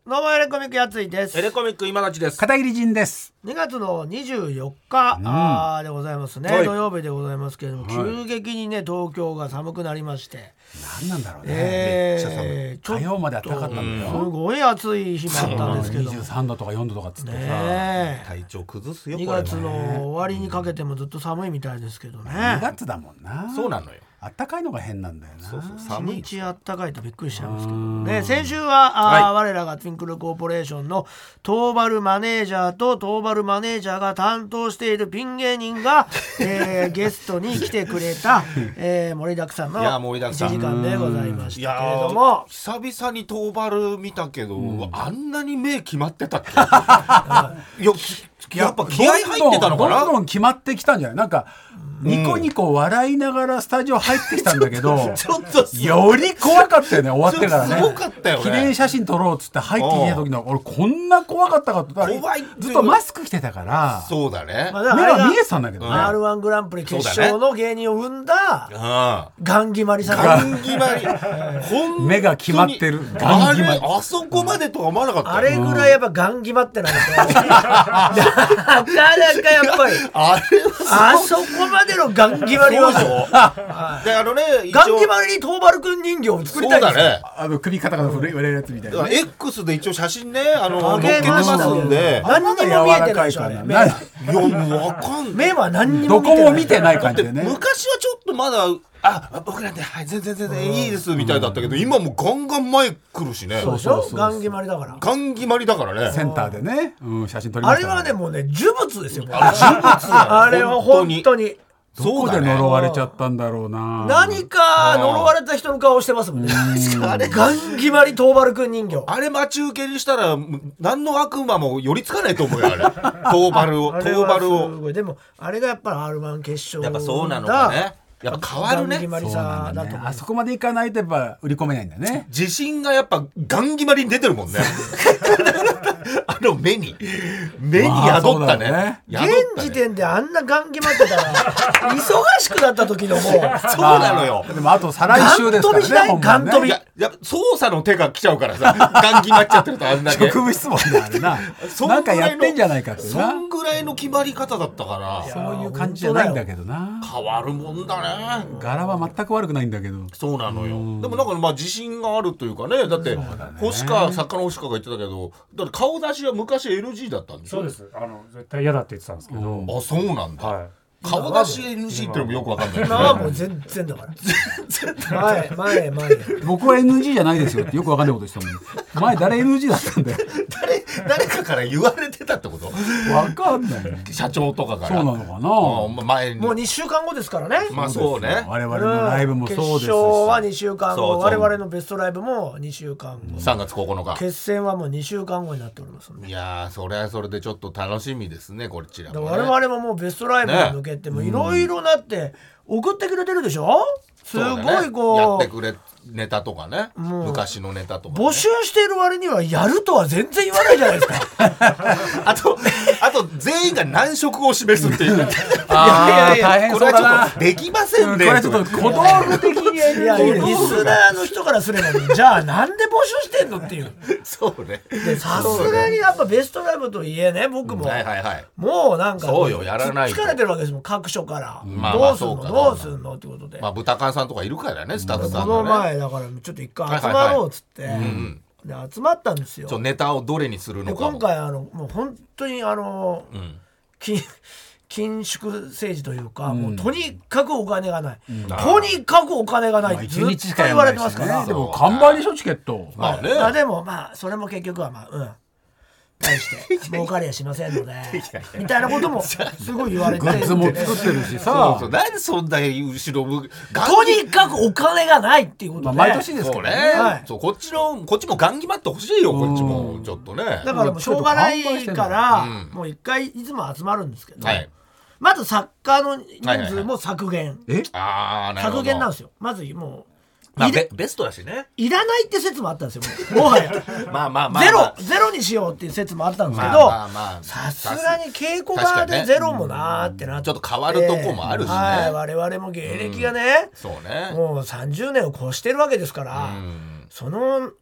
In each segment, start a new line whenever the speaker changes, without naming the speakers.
どうもエレコミックやついです。
エレコミック今立ちです。
片桐仁です。
2月の24日、でございますね、
はい
土曜日でございますけれども、
はい
急激にね東京が寒くなりまして、
何なんだろうね、
めっちゃ寒
ちょっと
火曜まで暖かかったんだよ。
すごい暑い日もあったんですけども
23度とか4度とかっつってさ、
ね
体調崩すよ。
2
これは
月の終わりにかけてもずっと寒いみたいですけど
2
ね。
月だもんな。
そうなのよ。
暖かいのが変なんだよな。
そう
一
寒い。
日あったかいとびっくりしちゃいますけどもね。先週は
はい
我らがツインクルコーポレーションのトーバルマネージャーとトーバルマネージャーが担当しているピン芸人が、ゲストに来てくれた、盛りだくさんの
いや盛りだ
1
くさん
時間でございまし
い
たけれ
や
ども、
久々にトーバル見たけど、あんなに目決まってたっけ？いや、やっぱ気合入ってたのかな？
どんどん決まってきたんじゃない？なんかニコニコ笑いながらスタジオ入ってきたんだけど、
ちょっと
より怖かったよね、終わってからね。
すごかったよね。
記念写真撮ろうっつって入ってきた時の俺こんな怖かったかって言ったら、
怖い
ずっとマスク着てたから
そうだね。
まあ
目が見えてたんだけどね。
R1 グランプリ決勝の芸人を生んだガン決まりさん
ガン決まり。
目が決まってるガン決まり。
あそこまでとは思わなかったよ。
あれぐらいやっぱガン決まってないとなかなかやっぱり
あれは
あそこまでのガン決まりは
そうでしょ。で
ガン決まりにトーバルくん人形を作りたいんですよ。
そうだね。
首肩が震えるやつみたいな、ね。
X で一応写真ね載
あ
っけてますんで。
何にも見えてないでしょあれ目
な
いやもうわかんない。
目は何に
どこ
も見てない。
も見てない感じでね。
昔はちょっとまだ僕なんて全然いいですみたいだったけど、今もうガンガン前来るしね。
そうでしょガン決まりだから。
ガン決まりだからね。
センターでね、写真撮りま
あれ
したね。
はねもうね呪物ですよ。
あ
あれは本当に
どこで呪われちゃったんだろうな。
何か呪われた人の顔してますもんね。あれガン決まりトーバルくん人形。
あれ待ち受けにしたら何の悪魔も寄りつかないと思うよあれ。トーバルを
あれはすごい。でもあれがやっぱり R1 決勝
やっぱそうなのかね。やっぱ変わるね。
ガン決まり
そうな
さだと思う。
んだね。あそこまでいかないとやっぱ売り込めないんだね。
自信がやっぱガン決まりに出てるもんね。あの目に宿った
まあそうだよ
ね
ね。
現時点であんなガン決まってたら忙しくなった時のもう
そうなのよ。
でもあと再来週ですからね。
ガン飛びしない
本番ね
ガン飛び
いや操作の手が来ちゃうからさ、ガン決まっちゃってるとあんだけ。
職務質問だあれな。なんかやってんじゃないかって
そ
なん
ぐらいの決まり方だったから
そういう感じじゃないんだけどな。
変わるもんだね。
柄は全く悪くないんだけど。
そうなのよ。でもなんかまあ自信があるというかね。だって星川作家の星川が言ってたけど、だって顔出しは昔 NG だったんでしょ。
そうです。絶対嫌だって言ってたんですけど、
あ、そうなんだ。
は
顔出し NG ってのもよくわかんない。
今はもう全然だから前
僕は NG じゃないですよってよくわかんないことしたもん。前誰 NG だったんだよ。
誰かから言われてたってこと？
わかんないね。
社長とかから。
そうなのかな。
前に。
もう2週間後ですからね。
まあそうね。
我々のライブもそうですし。
決勝は2週間後、
そう
我々のベストライブも2週間後、
3月9日。
決戦はもう2週間後になっておりますので、
いやー、それはそれでちょっと楽しみですね、こちらも、ね。
我々ももうベストライブに向けてもいろいろなって送ってくれてるでしょ。すごいこう
やってくれネタとかね、昔のネタとか、ね、
募集している割にはやるとは全然言わないじゃないですか。
あと全員が難色を示すっていう。い
あー大変
これ
そうだな。
はちょっとできませんね。
これちょっと小道具的に
いやリスナーの人からすればじゃあなんで募集してんのっていう。
そうね。
さすがにやっぱベストライブといえね、僕も、
はいはいはい。
もうなんか
そうよ、やらないと
疲れてるわけですもん、各所から、
まあ
どうすんの
そうか
どうすんのってことで、
まあ豚缶さんとかいるからね、スタッフさ
この
んがね。
前だからちょっと一回集まろうっつって、で集まったんですよ。
ネタをどれにする
で
のかも。
今回もう本当に
うん
緊縮政治というか、もうとにかくお金がない、
あ
とにかくお金がない
まあ
ってずっと
一日しかや
言われ
らないし
てますから、
ね。でも完売でしょチケット。
まあね。
でもまあそれも結局はまあ対して儲かりはしませんのでみたいなこともすごい言われて
グッズも作ってるし
そう
さ
そ。う。なんでそんな後ろ向く。
とにかくお金がないっていうことで、
毎年ですけどね。
そうね、
はい
そうこっちもガン決まってほしいよ、こっちもちょっとね。
だからもうしょうがないから、
うん
もう一回いつも集まるんですけど、
はい。
まず作家の人数も削減、
ああ、なるほど。
削減なんですよ。まずもう
まあ、
いれ
ベストだしね。
いらないって説もあったんですよ。もはやゼロにしようっていう説もあったんですけど、さすがに稽古場でゼロもなーってなって、
ちょっと変わるとこもあるしね。
はい、我々も芸歴がね、
そうね。
もう30年を越してるわけですから、その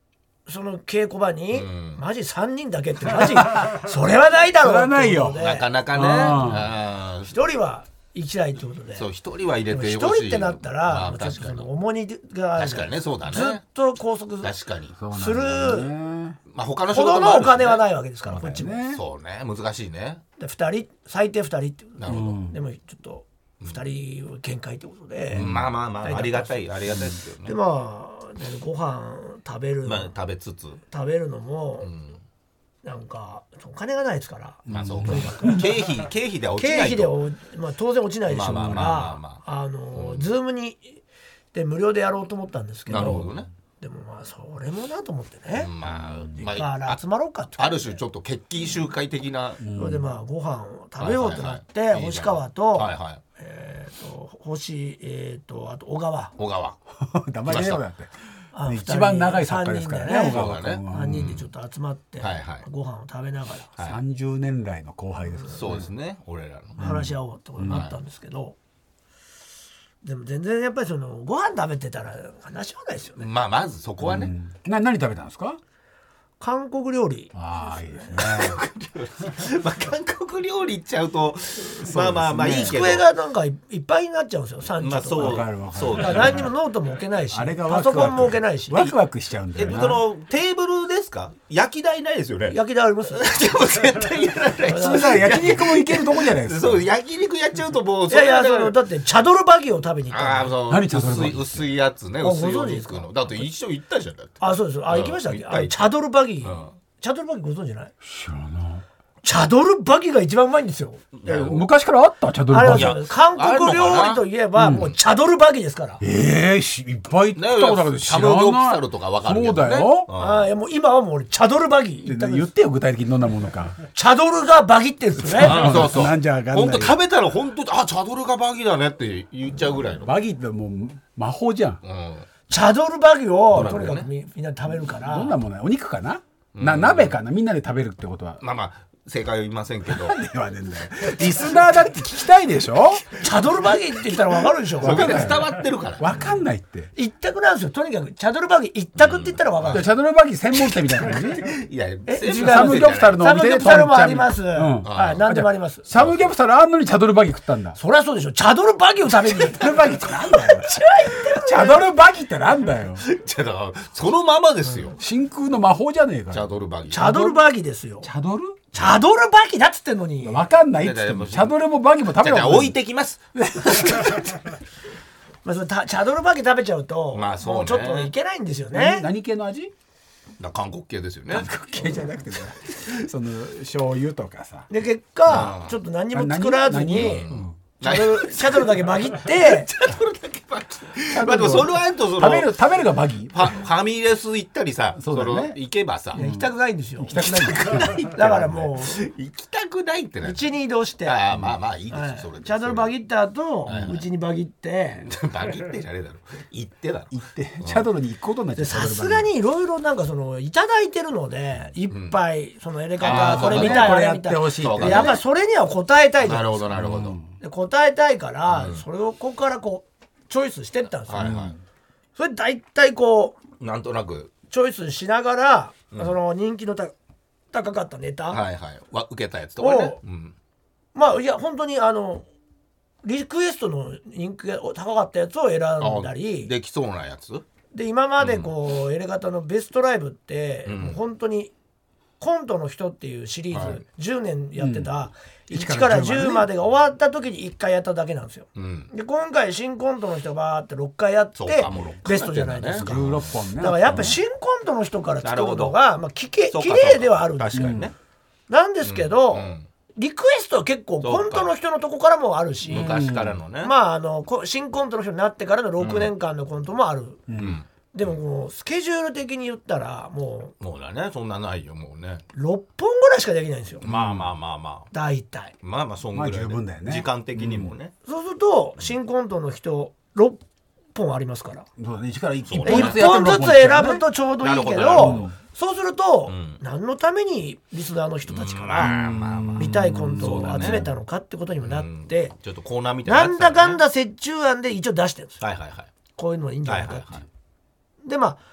その稽古場に、
ん
マジ3人だけってマジそれはないだろう
それはないよ
ってことで
なかなかね
あ
一人は行きたいってことで
そう一人は入れて
一
ほしい
人ってなったら、
まあ
もうちょっと
確かに
その重荷がある
確かにねそうだね
ずっと拘束
確かに
そうなん
する
だよね
まあ他の仕
ほど
事もあるし、ね、
のお金はないわけですから、こっちも。
ね
そうね難しいね
で2人最低2人ってこと
なるほど、
でもちょっと2人は限界ってことで、
まあまあまあありがたいですよね
でまあご飯食べる、
まあ食べつつ
食べるのも、なんかお金がないですから、
まあそうか経費では落ち
経
ないと
費でまあ、当然落ちないでしょうか
まあまあまあ
らズームにで無料でやろうと思ったんですけど、
なるほどね
でもまあそれもなと思ってね、
まあ、
だから集まろうかって
ある種ちょっと決起集会的な、
それでまあご飯を食べようとなって、
はいはいはい
星川と、
はいはい
星あと小川
小川
名前出ようだって
あ
一番長い作家ですからね
三人で
小川君は
3人でちょっと集まって、
はいはい
ご飯を食べながら
30年来の後輩ですから
そうですね俺らの
話し合おうってことになったんですけど、でも全然やっぱりそのご飯食べてたら話はないですよね。
まあまずそこはね、
何食べたんですか？
韓国料理
ああいいですね
まあ韓国料理いっちゃうとまあまあまあいいけど
机がなんかいっぱいになっちゃうんですよ、産地とか、
まあそう
わかるわかる
そう
だから何にもノートも置けないし
あれが
パソコンも置けないし、
ワクワクしちゃうんだよな
そのテーブルですか焼き台ないですよね
焼き台あります
でも絶対やらない
普通さ焼肉もいけるとこじゃないですか
そう焼肉やっちゃうともう
いやいや
それ
だってチャドルバギを食べに行ったの。
ああそう
何茶ドルバギ
薄いやつね
ご
薄いお
存知ですか
肉のだって一緒行ったじゃんだって
あ、そうです。あ、行きましたっけ？
行った
チャドルバギ、
ん
チャドルバギご存知ない？
知らない
チャドルバギが一番うまいんですよ。
昔からあったチャドルバギ
あれはそう韓国料理といえばもうチャドルバギですから。
いっぱい食ったことあるけど知らない
サムギョプサルとかわかるけどね
そうだよ
あ、いやもう今はもう俺チャドルバギ言ったんです。
言ってよ具体的にどんなものか
チャドルがバギってるんですよね。
そうそう
なんじゃわかんない
本当食べたら本当あチャドルがバギだねって言っちゃうぐらいの
バギってもう魔法じゃん
チャドルバギをとに
ドラゴンね
かくみんなで食べるから。
どんなものお肉かな鍋かなみんなで食べるってことは
まあまあ正解は言いませんけど
言わねえんだよリスナーだって聞きたいでしょ
チャドルバギって言ったらわかるでしょ。
それで伝わってるから
わかんないって
一択なんですよ。とにかくチャドルバギ一択って言ったらわかる。
チャドルバギ専門店みたいな感じ
いや
サムギョプサルのお
サムギ
店で
ョプサルもあります。
ん
はい、何でもあります。
サムギョプサルあんのにチャドルバギ食ったんだ
そりゃそうでしょ。チャドルバギを食べに行く。
チャドルバギってなんだよチャドルバギってなんだよ
じゃあだからそのままですよ
真空の魔法じゃねえか
チャ
よ
ドルバギ
チャドルバギですよ。
チャドル
チャドルバギだっつってんのに。
わかんないっつってもチャドルもバギも食べよう
じゃあ置いてきます
まあ、それチャドルバギ食べちゃうと、
まあそうね
もうちょっといけないんですよね。
何系の味
韓国系ですよね
系じゃなくてさその醤油とかさ
で結果ちょっと何にも作らずにチャドルだけバギって
まあでもその後その
食べるがバギ
ファミレス行ったりさ
そうだね
の行けばさ
行きたくないんですよ。行き
たくない
だからも
行きたくないってな
う家に移動して、
ああまあまあいいです
はい
よそれで
チャドルバギった後うちにバギって
バギってじゃねえだろ行ってだろ
行ってチャドルに行くことになっちゃ
で
う
さすがにいろいろなんかそのいただいてるのでいっぱいそのやり
あー
方これ見
そう
たい
これやっ
あれ見たい
てほしいって
そうか
でやっぱりそれには応えたいじゃ
なるほ
ないですか。
どなるほど
で答えたいから、それをここからこうチョイスしてったんですよ、
はいはい
それ大体こう
なんとなく
チョイスしながら、その人気の高かったネタ、
はいはい受けたやつとかね
まあいや本当にリクエストの人気が高かったやつを選んだり
できそうなやつ
で今までこう、エレガタのベストライブって、もう本当にコントの人っていうシリーズ、10年やってた、1から10までが終わった時に1回やっただけなんですよ。で今回新コントの人がバーって6回やって
そうかもう6回
ベストじゃないですか。
16本ね
だからやっぱ新コントの人から作るのが、まあ、綺
そうか
麗ではあるんですよ。
確かにね
なんですけど、
ん
リクエストは結構コントの人のとこからもあるし、
昔からのね
まあ新コントの人になってからの6年間のコントもある。でももうスケジュール的に言ったらも
もうだねそんなないよもうね
う6本ぐらいしかできないんですよ、
まあまあまあまあ
大体。
まあまあそんぐらいで
まあ十分だよね
時間的にもね
そうすると新コントの人6本ありますから、
そうだね1から1
そう
本
1本ずつ選ぶとちょうどいいけ
なるほどなる
ど
ほど
そうすると、何のためにリスナーの人たちから見たいコントを集めたのかってことにもなって、
ちょっとコーナーみたいな
なんだかんだ折衷案で一応出してるんですよ、
はいはいはい
こういうのいいんじゃないかっていう、
はいはい
でまあ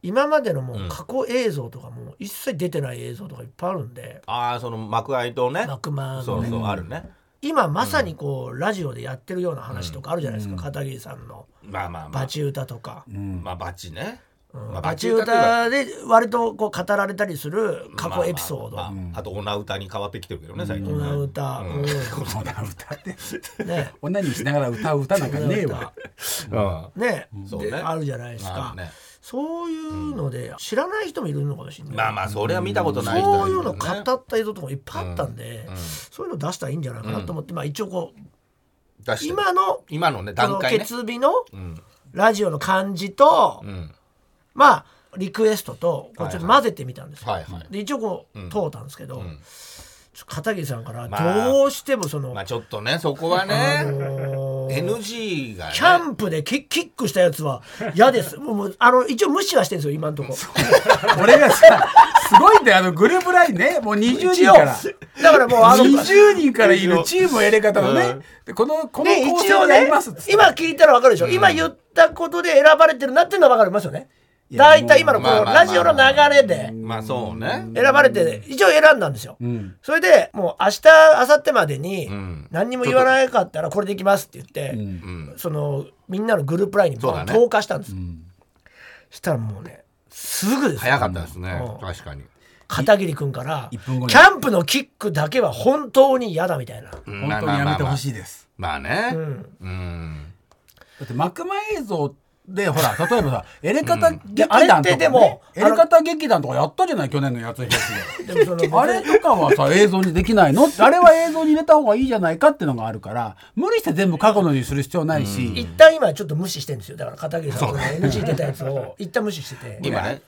今までのもう過去映像とかも一切出てない映像とかいっぱいあるんで、
その幕間とね、
幕間のね、
そうそうあるね。
今まさにこうラジオでやってるような話とかあるじゃないですか、片桐さんのバチ歌とか、
バチね、
バチ歌で割とこう語られたりする過去エピソード、
あと女歌に変わってきてるけどね最近。
女歌、
女歌ってね、女にしながら歌う歌なんかねえわ
ね、
そうね、
あるじゃないですか。そういうので知らない人もいるのかもしれない。
それは見たことない人
そういうの語った映像とかもいっぱいあったんで、そういうの出したらいいんじゃないかなと思って、一応こう今のね段階ね、決日のラジオの感じと、リクエストとこうちょっと混ぜてみたんですよ。で一応こう通ったんですけど、片桐さんからどうしてもその
ちょっとねそこはね、NG がね、
キャンプでキックしたやつは嫌です。もう一応無視はしてるんですよ今のところ。
俺がさすごいんだよグループラインね、もう20人から
だからもう
20人からいるチームやり方のね、この構成をやりますっつって、
今聞いたら分かるでしょ、今言ったことで選ばれてるなっていうのは分かりますよね。だいたい今のこのラジオの流れで
そうね
選ばれて一応選んだんですよ。それでもう明日明後日までに何にも言わなかったらこれでいきますって言ってそのみんなのグループラインに投下したんです。したらもうねすぐですよ。
早かったですね。確かに
片桐君からキャンプのキックだけは本当に嫌だみたいな。
本当にやめてほしいです。
まあね、
だって幕間映像でほら例えばさエレカタ劇団とかね、エレカタ劇団とかやったじゃない去年のやつあれとかはさ映像にできないの？あれは映像に入れた方がいいじゃないかっていうのがあるから無理して全部過去のにする必要ないし、
一旦今ちょっと無視してるんですよ。だから片桐さんの NG 出たやつを一旦無視してて
今ね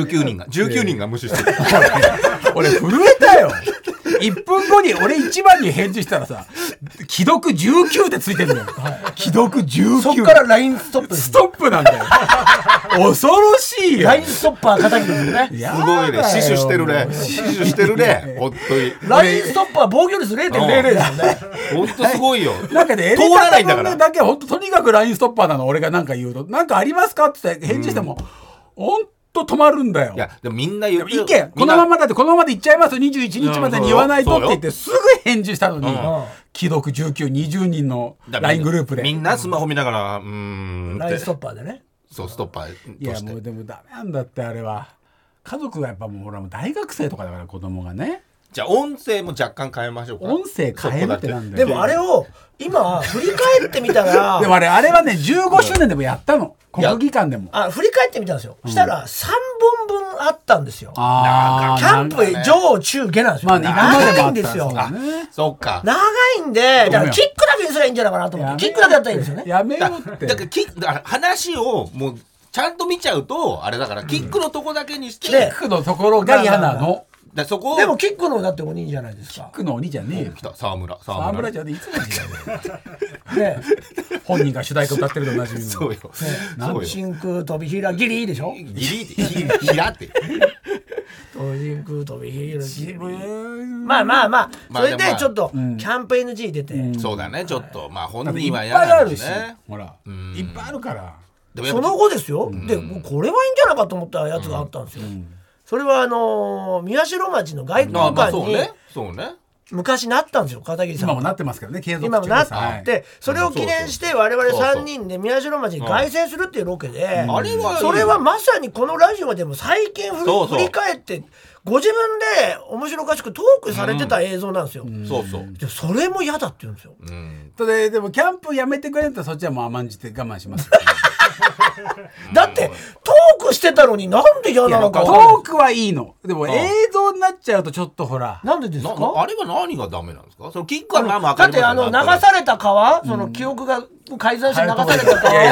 19人が無視してる
俺震えたよ。1分後に俺一番に返事したらさ既読19でついてるのよ、既読19。
そっから LINE ストップ
ストップなんだよ恐ろしいよ
LINE ストッパー片桐ですね。
すごいね、死守してるね本当に
LINE ストッパー防御率 0.00 ですよね。
本当すごいよ。
なんかね、
通らないんだから。
だけ本当とにかく LINE ストッパーなの。俺がなんか言うとなんかありますかって返事しても本当止まるんだよ。
いやでもみんな言って
る。このままでいっちゃいます21日までに言わないとって言ってすぐ返事したのに、既読19、20人の LINE グループで
みんなスマホ見ながら
LINE ストッパーでね。
そうストッパーとして。
いやもうでもダメなんだってあれは。家族がやっぱもうほらもう大学生とかだから子供がね。
じゃあ音声も若干変えましょうか。
音声変えるってなんだよ。
でもあれを今振り返ってみたら
でもあれはね15周年でもやったの。国技館でも
振り返ってみたんですよ。したら3本分あったんですよ。キ
ャ
ャンプ上中下なんですよ。長いんですよ。
そうか。
長いんでだからキックだけにすればいいんじゃないかなと思って。キックだけやったらいいんですよね。
やめようって。
だから話をもうちゃんと見ちゃうとあれだからキックのとこだけにして
キックのところが嫌なの。
だそこ
でもキックのだって鬼じゃないですか。
キックの鬼じゃねえよ。
来た沢村
じゃねえいつも違うよ。本人が主題歌歌ってると同じみの。
そうよ。
真空飛び平ギリでしょ。
ギリって平って。
真空飛び平ギリ。まあそれでちょっとキャンプ NG 出て。
そうだねちょっとまあ本人は嫌なんですね。
ほらいっぱいあるから。
その後ですよ。でこれはいいんじゃないかと思ったやつがあったんですよ。それは宮代町の外交館に昔なったんですよ片桐さん。
今もなってますけどね。
今もなってそれを記念して我々3人で宮代町に凱旋するっていうロケで、それはまさにこのラジオでも最近振り返ってご自分で面白おかしくトークされてた映像なんですよ。それも嫌だって言うんですよ。
でもキャンプやめてくれるとそっちはもう甘んじて我慢します。
だってトークしてたのになんで嫌なのか。
トークはいいの。でも映像になっちゃうとちょっとほら。
なんでですか。
あれは何がダメなんですか。そのキックはまあまあ
だって流された川、その記憶が改ざんして流された川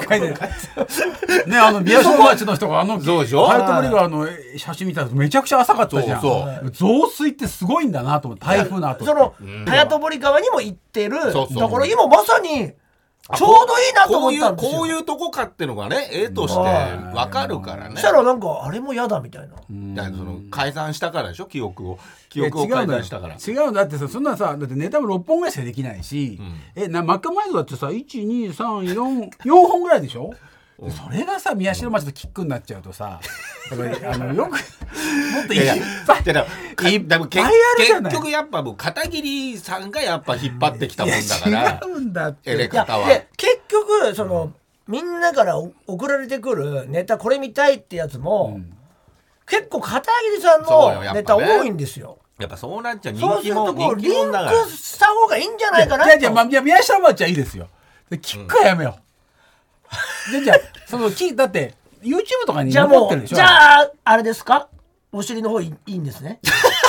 をね宮代町の人が
そうでしょ。
ハルト森川の写真見たらめちゃくちゃ浅かったじゃん。増水ってすごいんだなと思って。台風の後
その早登川にも行ってるところ今まさにちょうどいいなと思ったんですよ。
こういうとこかってのがね絵として分かるからね。
そしたらなんかあれも嫌だみたいな。
だからその改ざんしたからでしょ。記憶を改ざんしたから。
違うんだってさそんなさだってネタも6本ぐらいしかできないし、幕間映像だってさ12344本ぐらいでしょ。 それがさ宮代町とキックになっちゃうとさよくもっと
いやいや
いっぱい
でも
いあるじゃない
結局やっぱもう片桐さんがやっぱ引っ張ってきたもんだから
違うんだって
エレカタは
で結局その、みんなから送られてくるネタこれ見たいってやつも、結構片桐さんのネタ多いんですよ。
やっぱそうなっちゃう
そうするとこうリン
人だから
クした方がいいんじゃないかなと。
じゃあ宮代町はいいですよ。キックはやめよう。じゃあだって YouTube とかに
じゃあもう
残ってるでしょ。
じゃああれですか、お尻の方いいんですね。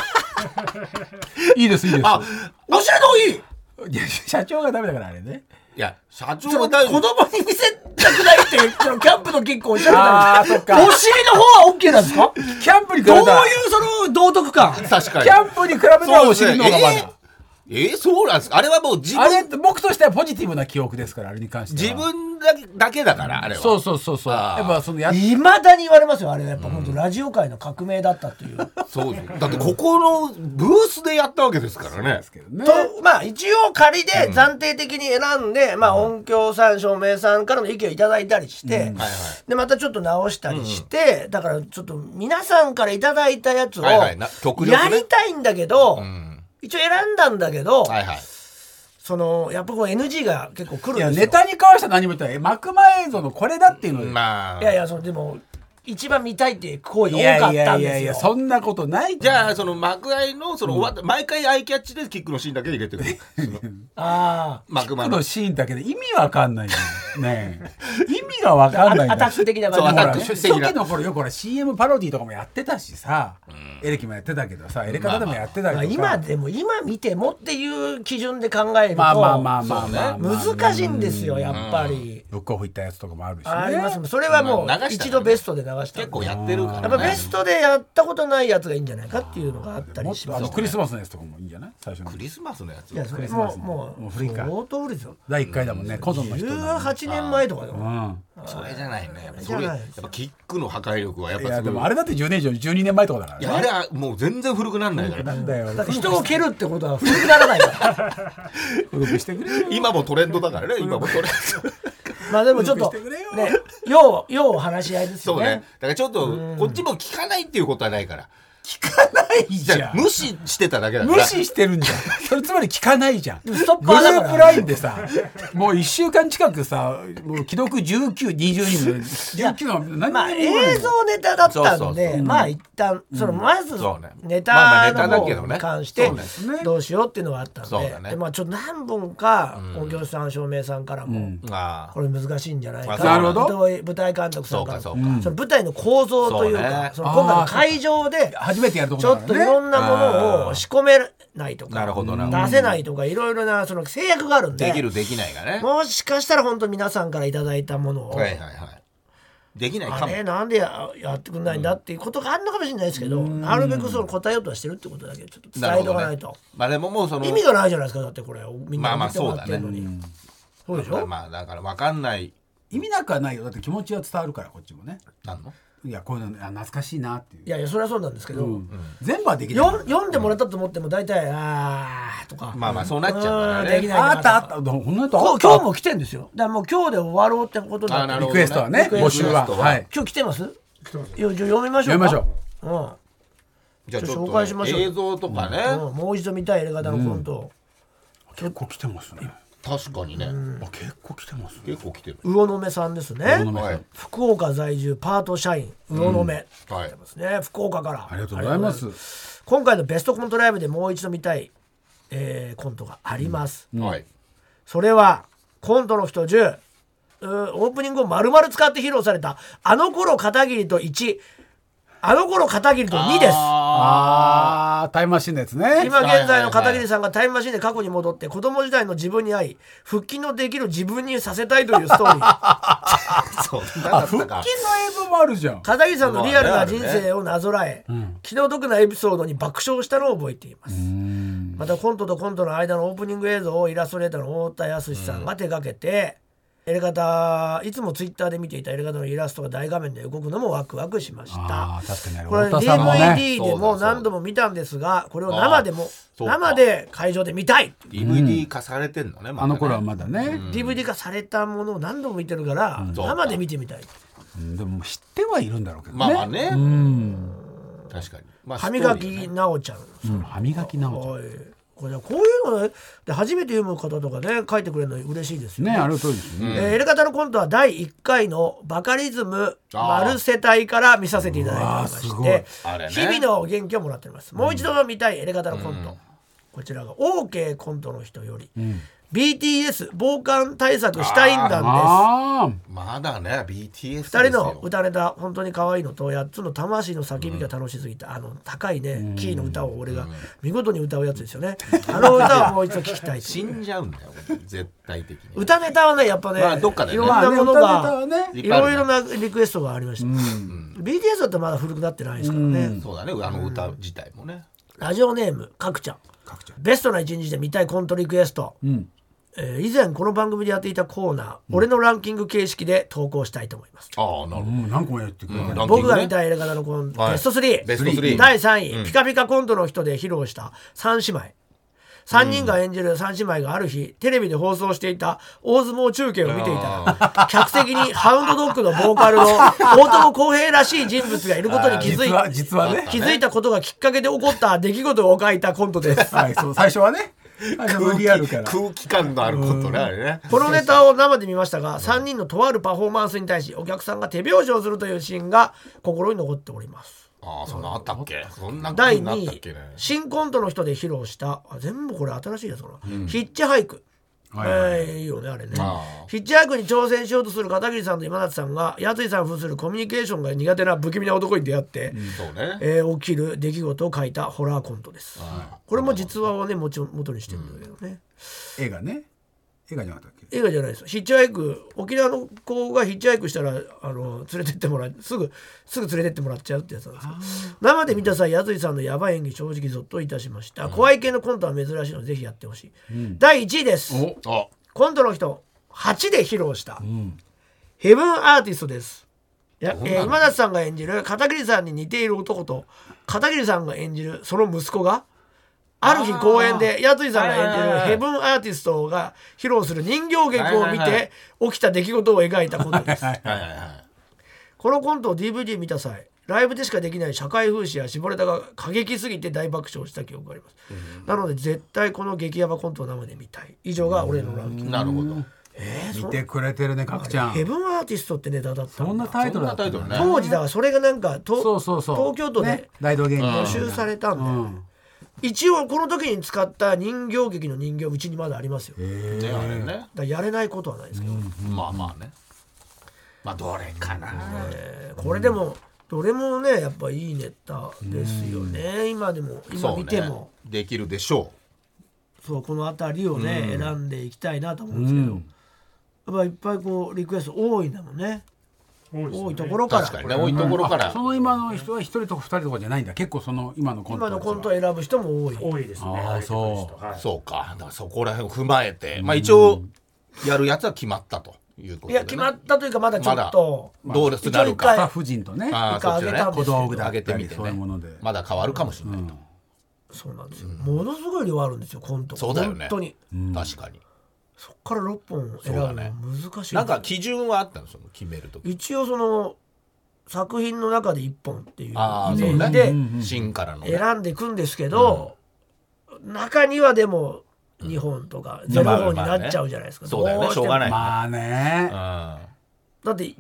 いいですいいです。
お尻の方いい。
いや社長がダメだからあれね。
いや社長
その
が
子供に見せたくないってそのキャンプの結構おっしゃってたんですけど、
あーそっか
お尻の方は OK なんですか。
キャンプに比べ
どういう
たら
その道徳感。
確かに
キャンプに比べたらお尻の方がまだ。
そうなんですか。あれはもう自
あれ
分
僕としてはポジティブな記憶ですからあれに関しては。
自分だけだからあれは
そうそう。
あー
やっぱその
いまだに言われますよ、あれはやっぱ本当ラジオ界の革命だったっていう。
そうですだってここのブースでやったわけですからね
ですけどね。
とまあ一応仮で暫定的に選んで、まあ音響さん照明さんからの意見をいただいたりして、
はいはい
でまたちょっと直したりして、だからちょっと皆さんからいただいたやつを
はいはい極力ね
やりたいんだけど、
うん
一応選んだんだけど、
はいはい
そのやっぱこう NG が結構来るん
いや
ですよ。
ネタに関しては何も言ってない。幕前映像のこれだっていうので。
まあ
いやいや、そのでも一番見たいっていう声
い
が多かったん
やいやい
ですよ。
やいやそんなことない。
じゃあその幕間のその終わった毎回アイキャッチでキックのシーンだけ入れてくる
あ
幕間の
キックのシーンだけで意味わかんないよね。意味がわかんないんだよ。
アタック的な
そう
ほら
アタック
初期の頃よくほら CM パロディとかもやってたしさ、エレキもやってたけどさ、エレカタでもやってた
まあ
けどさ、
今でも今見てもっていう基準で考えると
まあまあまあまあまあ
難しいんですよやっぱり。
ブックオフ行ったやつとかもあるしね。
あります。それはもう
まあ流したらね
一度ベストで流したんで。
結構やってるから
やっぱベストでやったことないやつがいいんじゃないかっていうのがあったりします。
クリスマスのやつとかもいいんじゃない最初の
クリスマスのやつ
いやそれ
クリスマス
もう
もう古いか
相当古いですよ。
第1回だもんね、コゾンの人なの
18年前とかで
う
も。
ん。
それじゃないねやっぱ
じゃない
やっぱキックの破壊力はやっ
いや
ぱすごい
でもあれだって10年以上12年前とかだからね。
いやあれはもう全然古くなんないから
なんだよ。
だって人を蹴るってことは古くならないから
古くしてくれよ。
今もトレンドだからね今もトレンド
まあでもちょっと
古くしてくれよ
ね要話し合いですよね。
そうねだからちょっとこっちも聞かないっていうことはないから
聞かないじゃん。
無視してただけだから
無視してるんじゃん。それつまり聞かないじゃん。グル
ストッパーだから
ープラインでさ、もう1週間近くさ、もう既読19、20人の19の何
まあ
にも言わない
映像ネタだったの
そう
でまあ一旦そのまず
そうね
ネ
まあまあネタ
タの方
だけどね
に関して
そうです
ね
どうしようっていうのがあった
そうだね
のででまあちょっと何本か音響さん照明さんからも
ああ
これ難しいんじゃないか
なるほ
ど
舞台監督さんから
そうかそうか
その舞台の構造という
そうね
かその今回の会場で
初めてやるとこ
ちょっといろんなものを仕込めないと
なる
か
ほどな
出せないとかいろいろなその制約があるんで
できるできないがね
もしかしたら本当皆さんからいただいたものを
はいはいはいできないか
あ
も
れなんでやってくんないんだっていうことがあるのかもしれないですけどなるべくその答えようとはしてるってことだけちょっと伝えておかないと
まあでももうその
意味がないじゃないですかだってこれみんな
まあまあ
見てもらってるのにそうでしょ
まあだから分かんない
意味なくはないよ。だって気持ちは伝わるからこっちもね。
なんの
いやこういうの懐かしいなっていう。
いやいやそれはそうなんですけど
全部はできない。
読んでもらったと思っても大体あーとか
まあまあそうなっちゃうからね
できない
あったあった。ほんのとあった。
今日も来てんですよだからもう今日で終わろうってことだって
あなるほど
リクエストはね、募集は。はい。
今日来てますいやじゃあ読みましょうか
読みましょう。
うん
じゃあちょっ
紹介しましょう
と映像とかね
もう一度見たいやり方のコント
結構来てますね。
確かにね
あ結構来てますね。
結構来てる
魚の目さんですね
はい
福岡在住パート社員魚の目
はい
ですね福岡から
ありがとうございます。
今回のベストコントライブでもう一度見たいコントがあります
はい
それはコントの人10オープニングを丸々使って披露されたあの頃片桐と1あの頃片桐と2です
ああタイムマシンのやつね。
今現在の片桐さんがタイムマシンで過去に戻って子供時代の自分に会い復帰のできる自分にさせたいというストーリー
そんなだ
あ腹筋の
ったか
映像もあるじゃん。
片桐さんのリアルな人生をなぞらえ、気の毒なエピソードに爆笑したのを覚えていますまたコントとコントの間のオープニング映像をイラストレーターの太田康さんが手掛けて、 エレガタいつもツイッターで見ていたエレガタのイラストが大画面で動くのもワクワクしました。
確かに
これ DVD でも何度も見たんですが、これを生で会場で見たい。
DVD 化されてんのね、
あの頃はまだね、
DVD 化されたものを何度も見てるから生で見てみたい。
でも知ってはいるんだろうけどね。
まあね、確かに。
歯磨きなおちゃん、
歯磨きなおちゃん、
こういうので初めて読む方とかね書いてくれるの嬉しいですよね。
あるといいですね。
エレガタのコントは第1回のバカリズムマルセタイから見させていただいておりまして日々の元気をもらっております。もう一度の見たいエレガタのコント、こちらが OK コントの人より、BTS 防寒対策したいんだんです。
まだね BTS
2人の歌ネタ本当に可愛いのと8つの魂の叫びが楽しすぎた、高いねキーの歌を俺が見事に歌うやつですよね。あの歌をもう一度聞きたい。
死んじゃうんだよ絶対的に。
歌ネタはねやっぱね、
どっかでね
いろんなものが
い
いろいろなリクエストがありました。BTS だってまだ古くなってないですからね。
そうだね、あの歌自体もね。
ラジオネームかくちゃん、ベストな一日で見たいコントリクエスト、以前この番組でやっていたコーナー、俺のランキング形式で投稿したいと思います。
なるほど。
何個もやってくれる。
僕が見たいエレガタのコント、ベスト3、第3位、ピカピカコントの人で披露した3姉妹。3人が演じる3姉妹がある日テレビで放送していた大相撲中継を見ていたら、客席にハウンドドッグのボーカルの大友康平らしい人物がいることに気づいたことがきっかけで起こった出来事を書いたコントです。
最初はね
空気感のあることね、あれね。
このネタを生で見ましたが、3人のとあるパフォーマンスに対しお客さんが手拍子をするというシーンが心に残っております。
そんなあったっけ。
第2位、新コントの人で披露した全部これ新しいやつかな、ヒッチハイク。いいよねあれね。ヒッチハイクに挑戦しようとする片桐さんと今立さんがやついさん扮するコミュニケーションが苦手な不気味な男に出会って、起きる出来事を書いたホラーコントです。これも実話をね元にしてるんだけどね。
映画ね。映画じゃなかったっけ。
映画じゃないです。ヒッチハイク、沖縄の子がヒッチハイクしたら連れてってもらう、すぐ連れてってもらっちゃうってやつなんですけど、生で見た際やついさんのやばい演技正直ゾッといたしました。怖い系のコントは珍しいのでぜひやってほしい。第1位です。コントの人8で披露した、ヘブンアーティストです。今立さんが演じる片桐さんに似ている男と片桐さんが演じるその息子がある日公演でやついさんが演じるヘブンアーティストが披露する人形劇を見て起きた出来事を描いたコントです。このコントを DVD 見た際、ライブでしかできない社会風刺や絞れたが過激すぎて大爆笑した記憶があります。なので絶対この激ヤバコントを生で見たい。以上が俺のランキング。
なるほど。
見てくれてるね、かくちゃん。
ヘブンアーティストってネタだったんだ。
そんなタイトルだったね。
当時だからそれがなんか東京都で募集されたんだよね。一応この時に使った人形劇の人形うちにまだありますよ。だやれないことはないですけど、
まあまあね、まあどれかな、
これでもどれもねやっぱいいネタですよね。今見ても
できるでしょ
う。そうこの辺りをね選んでいきたいなと思うんですけど、やっぱいっぱいこうリクエスト多いんだもんね。多いところから。
確かにね、多いところから。
その今の人は1人とか2人とかじゃないんだ。結構その今のコント
を選ぶ人も
多いですね。
そうか。だからそこら辺を踏まえて、まあ一応やるやつは決まったということで。
いや決まったというかまだちょっと
どうなるか。
スタッフ陣とね。小道具で
上げてみてね。まだ変わるかもしれないと。
そうなんですよ。ものすごい量あるんですよコント。
そうだよね。
本当に。
確かに。
そっから6本選ぶの難しい。
なんか基準はあったのその決めるとき。
一応その作品の中で1本っていうイメ
ージで芯からの
選んでいくんですけど、中にはでも2本とか0本になっちゃうじゃないですか。
そうだよね、しょうがない。
まあね。
だって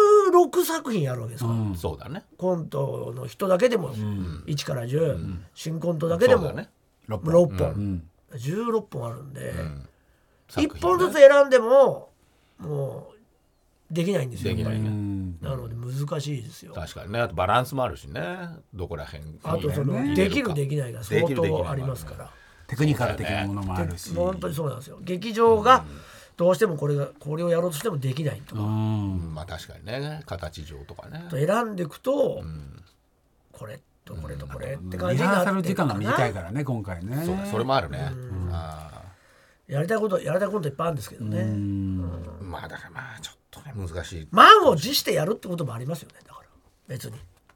16作品やるわけですから。
そうだね。
コントの人だけでも1から10、新コントだけでも6本、16本あるんで1本ずつ選んでももうできないんですよ。なので難しいですよ。
確かにね。あとバランスもあるしね。どこら辺。
あとそのできるできないが相当ありますから。
テクニカル的なものもあるし。
本当にそうなんですよ。劇場がどうしてもこれをやろうとしてもできないとか。
まあ確かにね。形上とかね。
選んでいくとこれとこれとこれって感じになって。
リハーサル時間が短いからね今回ね。
それもあるね。
やりたいこといっぱいあるんですけどね。
まあだからまあちょっとね難しい。
満を持してやるってこともありますよね。だから別に。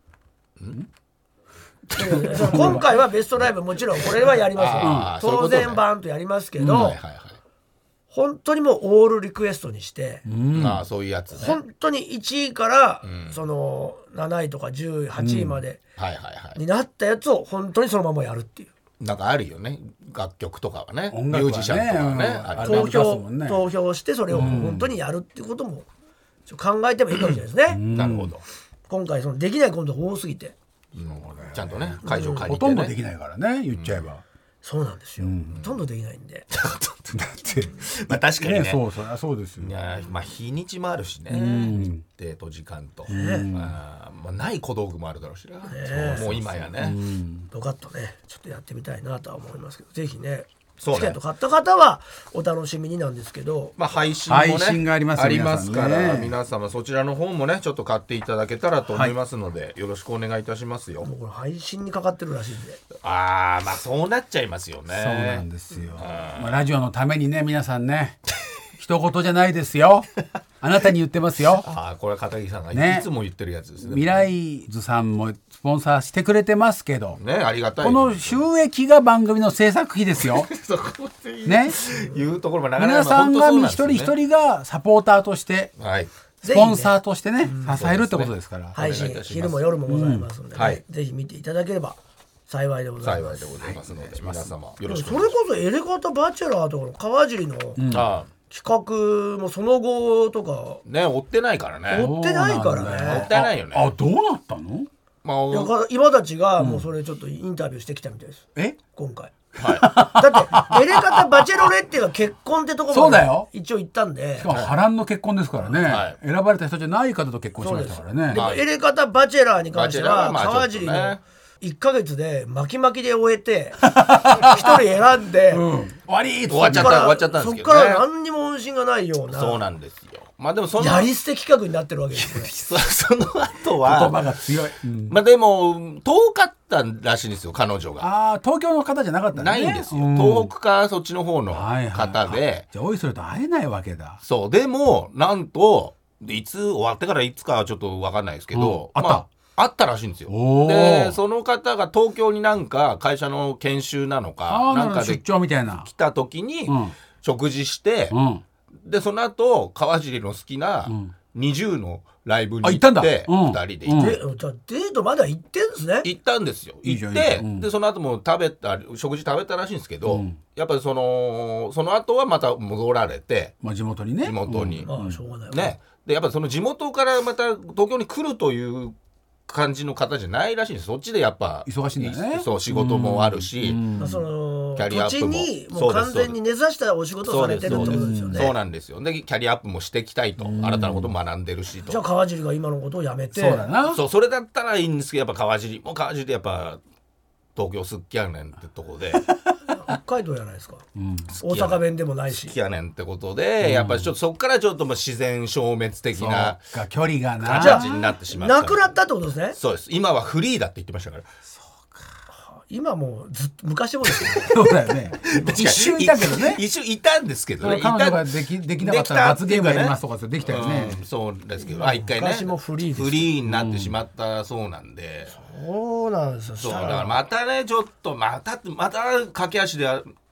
今回はベストライブもちろんこれはやりますよ。当然バーンとやりますけど、本当にもうオールリクエストにして、
そういうやつね。
本当に1位からその7位とか18位までになったやつを本当にそのままやるっていう。
なんかあるよね、楽曲とかはね、
音楽はね
ミュージシャンとかはね、ある
投票してそれを本当にやるっていうことも考えてもいいかもしれないですね。
なるほど。
今回そのできないコントが多すぎて、
ちゃんとね会場借りてね、
ほとんどできないからね、言っちゃえば。
そうなんですよ。ほとんどできないんで。
だってまあ確かにね、
そうですよ。
いやまあ日にちもあるしね、デート時間と、まあない小道具もあるだろうしな、もう今やね、
ドカッとねちょっとやってみたいなとは思いますけど、ぜひねチ
そうね
ケット買った方はお楽しみになんですけど、
まあ配信もね
配信がありますよ
ありますから、
皆さんね
皆様そちらの方もねちょっと買っていただけたらと思いますので、よろしくお願いいたしますよ。
もうこれ配信にかかってるらしいんで、
まあそうなっちゃいますよね。
そうなんですよ。まあラジオのためにね、皆さんね、一言じゃないですよ。あなたに言ってますよ。
これは片桐さんが
ね
いつも言ってるやつですね。
未来図さんもスポンサーしてくれてますけど、
ね、ありがたい。
この収益が番組の制作費ですよ。
そこで言う、
ね、
言うところもなかなか
皆さんが一人
本当そうなんですよね
一人がサポーターとして、
はい、
スポンサーとしてね、支えるってことですから。
配信
お願いいたします
昼も夜もございますので、ね
はい
ぜひ見ていただければ幸いでござい
幸いで
ます。
ございますので、皆様よろしく
それこそエレガタバチェラーとかの川尻の企画もその後とか
ね、追ってないからね。
追ってないから
もっ
ね。
たいないよね。
どうなったの？
ま
いや今たちがもうそれちょっとインタビューしてきたみたいです、今回。
は
だってエレガタバチェロレッテが結婚ってところまで
そうだよ
一応行ったんで、
しかも波乱の結婚ですからね、
はい
選ばれた人じゃない方と結婚しましたからね。
でもエレガタバチェラーに関しては
バチェラーはまあ
川尻の
ちょっとね
1ヶ月で巻き巻きで終えて1人選んで、
終わり
終わっちゃった終わっちゃったんですけどね。
そっから何にも音信がないよう
そう
な
なんですよ。まあでもその
やり捨て企画になってるわけですよね。
その後
言
は
葉が強い、
まあでも遠かったらしいんですよ、彼女が。
東京の方じゃなかったんだね。
ないんですよ、東北かそっちの方の方で、
じゃあおいそれと会えないわけだ。
そうでもなんといつ終わってからいつかはちょっと分かんないですけど、あったらしいんですよ。でその方が東京になんか会社の研修なのかなんかで
出張みたいな
来た時に食事して、でその後川尻の好きな20のライブに行って2人で行って、
じゃあデートまだ行ってんですね。
行ったんですよ。行っ
いいじゃんいいじゃん
てでその後も食事食べたらしいんですけど、やっぱりその後はまた戻られて、
地元にね。
地元に、
しょうがないわ
ね、でやっぱりその地元からまた東京に来るという感じの方じゃないらしいんです。そっちでやっぱ
忙しいんだね。
そう仕事もあるし、
その
キャリアア
土
ップも
地にもう完全に根ざしたお仕事をされてるってことですよね。
そうなんですよ。でキャリアアップもしていきたいと、新たなことを学んでるしと。
じゃあ川尻が今のことをやめて、
そうだな。
それだったらいいんですけど、やっぱ川尻でやっぱ東京好きやねんってとこで
北海道じゃないですか、大阪弁でもないし
好きやねんってことで、やっぱりちょっとそこからちょっともう自然消滅的な
距離がな
形になってしまった。
なくなったってことですね。
そうです。今はフリーだって言ってましたから。
今もうずっと昔もですよね。
そうだよね。一瞬いたけどね。
一瞬いたんですけどね。
彼女ができなかったら罰ゲームやりますとかできたよね。
そうですけど、一回ね
昔もフリーですよ
フリーになってしまったそうなんで、
そうなんですよ。
そうだからまたね、ちょっとまた駆け足で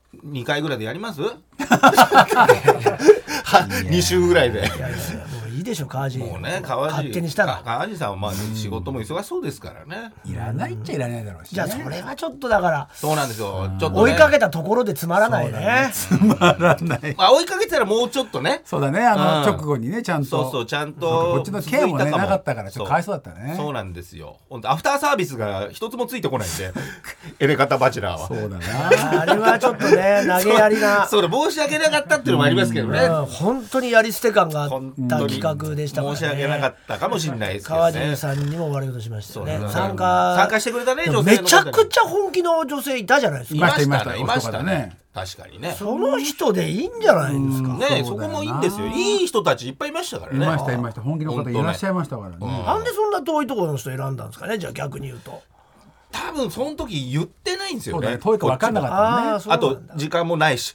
2回ぐらいでやります2週ぐらいで。
いやもういいでしょ川尻。
もうね、川
勝手にしたら。
尻さんはまあ仕事も忙しそうですからね。
いらないっちゃいらないだろうしね。
じゃあそれはちょっとだから
そうなんですよ。ちょっとね
追いかけたところでつまらないね。
つまらない。
まあ追いかけたらもうちょっとね。
そうだね。直後にねちゃんと。
そうちゃんと
こっちのケアもねなかったからちょっとかわいそうだったね。
そうなんですよ。本当アフターサービスが一つもついてこないんで、エレガタバチェラーは。
そうだな。
あれはちょっとね投げやりな。
そうだ、申し訳なかったっていうのもありますけどね。
本当にやり捨て感があった企画でしたからね。
申し訳なかったかもしれないですけどね。
川尻さんにも悪いことしましたよね。
参加してくれたね、女性の方
めちゃくちゃ本気の女性いたじゃないですか。
いましたね。確かにね。
その人でいいんじゃないですか。
ね、そこもいいんですよ。いい人たちいっぱいいましたからね。
いました。本気の方いらっしゃいましたからね。
なんでそんな遠いところの人選んだんですかね。じゃあ逆に言うと。
多分その時言ってないんですよね。
遠いか分かんなかったね。
あと時間もないし、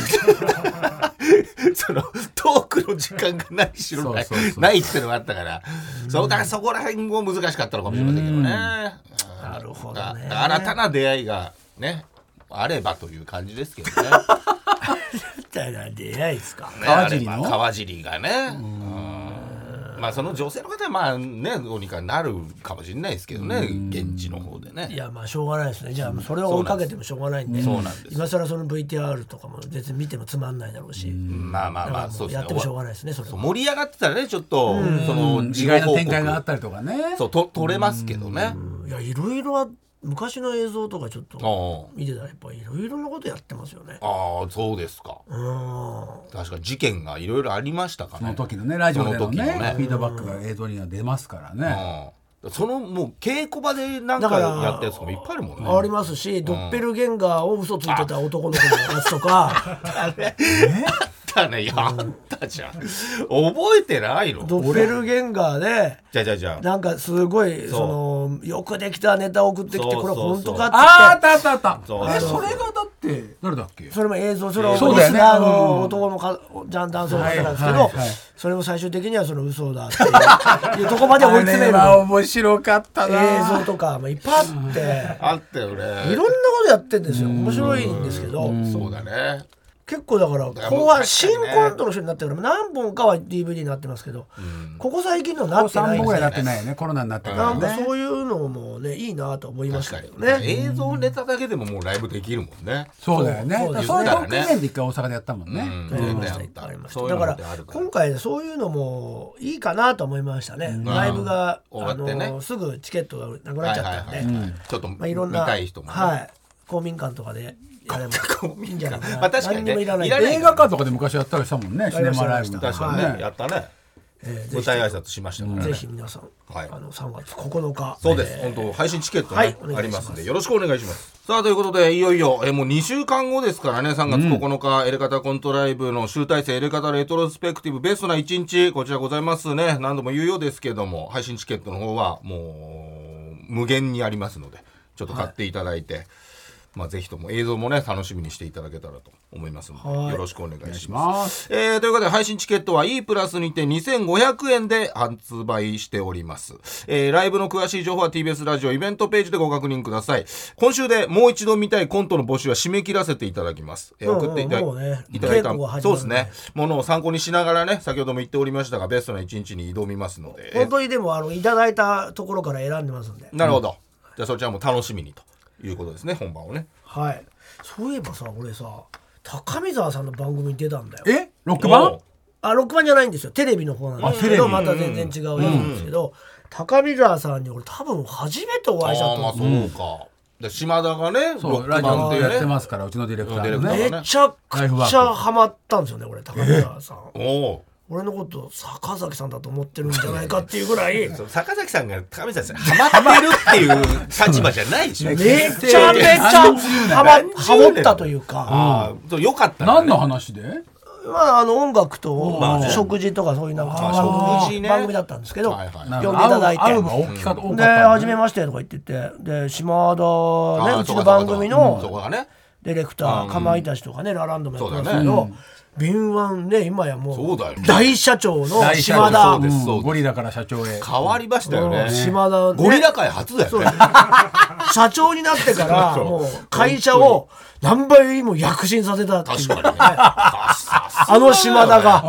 そのトークの時間がないしろないっていうのがあったから、だからそこら辺も難しかったのかもしれませんけどね。
なるほどね。
新たな出会いがねあればという感じですけどね。
みたいな出会いですか。
川尻がね。まあその女性の方はまあねどうにかなるかもしれないですけどね、現地の方でね。
いやまあしょうがないですね。じゃあそれを追いかけてもしょうがないんで、今更その VTR とかも別に見てもつまんないだろうし、
まあそうですね。
やってもしょうがないですね。それ
盛り上がってたらねちょっとその
意外な展開があったりとかね。
そう撮れますけどね。
いやいろいろ昔の映像とかちょっと見てたらやっぱいろいろなことやってますよね。
ああそうですか。確か事件がいろいろありましたかね。
その時のねラジオでのねフィードバックが映像には出ますからね。
そのもう稽古場でなんかやったやつもいっぱいあるもんね。
ありますし、ドッペルゲンガーを嘘ついてた男の子のやつとか
ね、やったじゃん。覚えてないの？
ドッペルゲンガーで
じゃ
なんかすごいそのよくできたネタを送ってきてこれ本当かって
あったそれがだって誰だっけ？
それも映像それをリスナーの男のジャンダンソーの方なんですけど、それも最終的にはその嘘だっていうとこまで追い詰める
面白かったな
映像とかいっぱい
あったよね。
いろんなことやってんですよ。面白いんですけど。
そうだね。
結構だから後半新コントの人になってから何本かは DVD になってますけど、ここ最近のなってない
3本ぐらいなってないよね。コロナになってからね。
なんかそういうのもねいいなと思いましたけどね。
映像ネタだけでももうライブできるもんね。
そうだよね。そういう6年で一回大阪でやったもんね。
だから今回そういうのもいいかなと思いましたね。ライブがすぐチケットがなくなっちゃったんで、
ちょっと見
た
い人も
公民館とかでやればいいんじゃないかな。
確かにね。
映画館とかで昔やったりしたもんね。シネマライブ。
確かにね。やったね。舞台挨拶しましたね。
ぜひ皆さん3月9日
そうです。本当配信チケットねありますんでよろしくお願いします。さあということでいよいよもう2週間後ですからね。3月9日エレカタコントライブの集大成エレカタレトロスペクティブベストな1日こちらございますね。何度も言うようですけども配信チケットの方はもう無限にありますのでちょっと買っていただいて。ぜひとも映像もね楽しみにしていただけたらと思いますのでよろしくお願いします。ということで配信チケットは E プラスにて2500円で発売しております。ライブの詳しい情報は TBS ラジオイベントページでご確認ください。今週でもう一度見たいコントの募集は締め切らせていただきます。送っていただいたそうですねものを参考にしながらね先ほども言っておりましたがベストな一日に挑みますので
本当にでもいただいたところから選んでますんで。
なるほど。じゃあそちらも楽しみにということですね本番をね。
はい。そういえばさ俺さ高見沢さんの番組に出たんだよ。
ロック版？
ロック版じゃないんですよ。テレビの方なんですけどまた全然違うやつなんですけど、高見沢さんに俺多分初めてお会いしたと
そうか。で島田がね
ロック版ってやってますからうちのディレクターね。
めちゃくちゃハマったんですよね俺高見沢さん。俺のこと坂崎さんだと思ってるんじゃないかっていうぐらい
坂崎さんが高見沢さんハマってるっていう立場じゃないでしょ。
めちゃめちゃハモったというか
よかった。
何の話で？
音楽と食事とかそういうなんか番組だったんですけど呼んでいただいてで初めましてとか言っててで島田ねうちの番組のディレクターかまいたちとかねラランドもやってますけど敏腕ね今やもう大社長の島田
ゴリラから社長へ
変わりましたよね。
島田
ゴリラ界初だよね。
社長になってからもう会社を何倍も躍進させたっていう
確かにね
島田が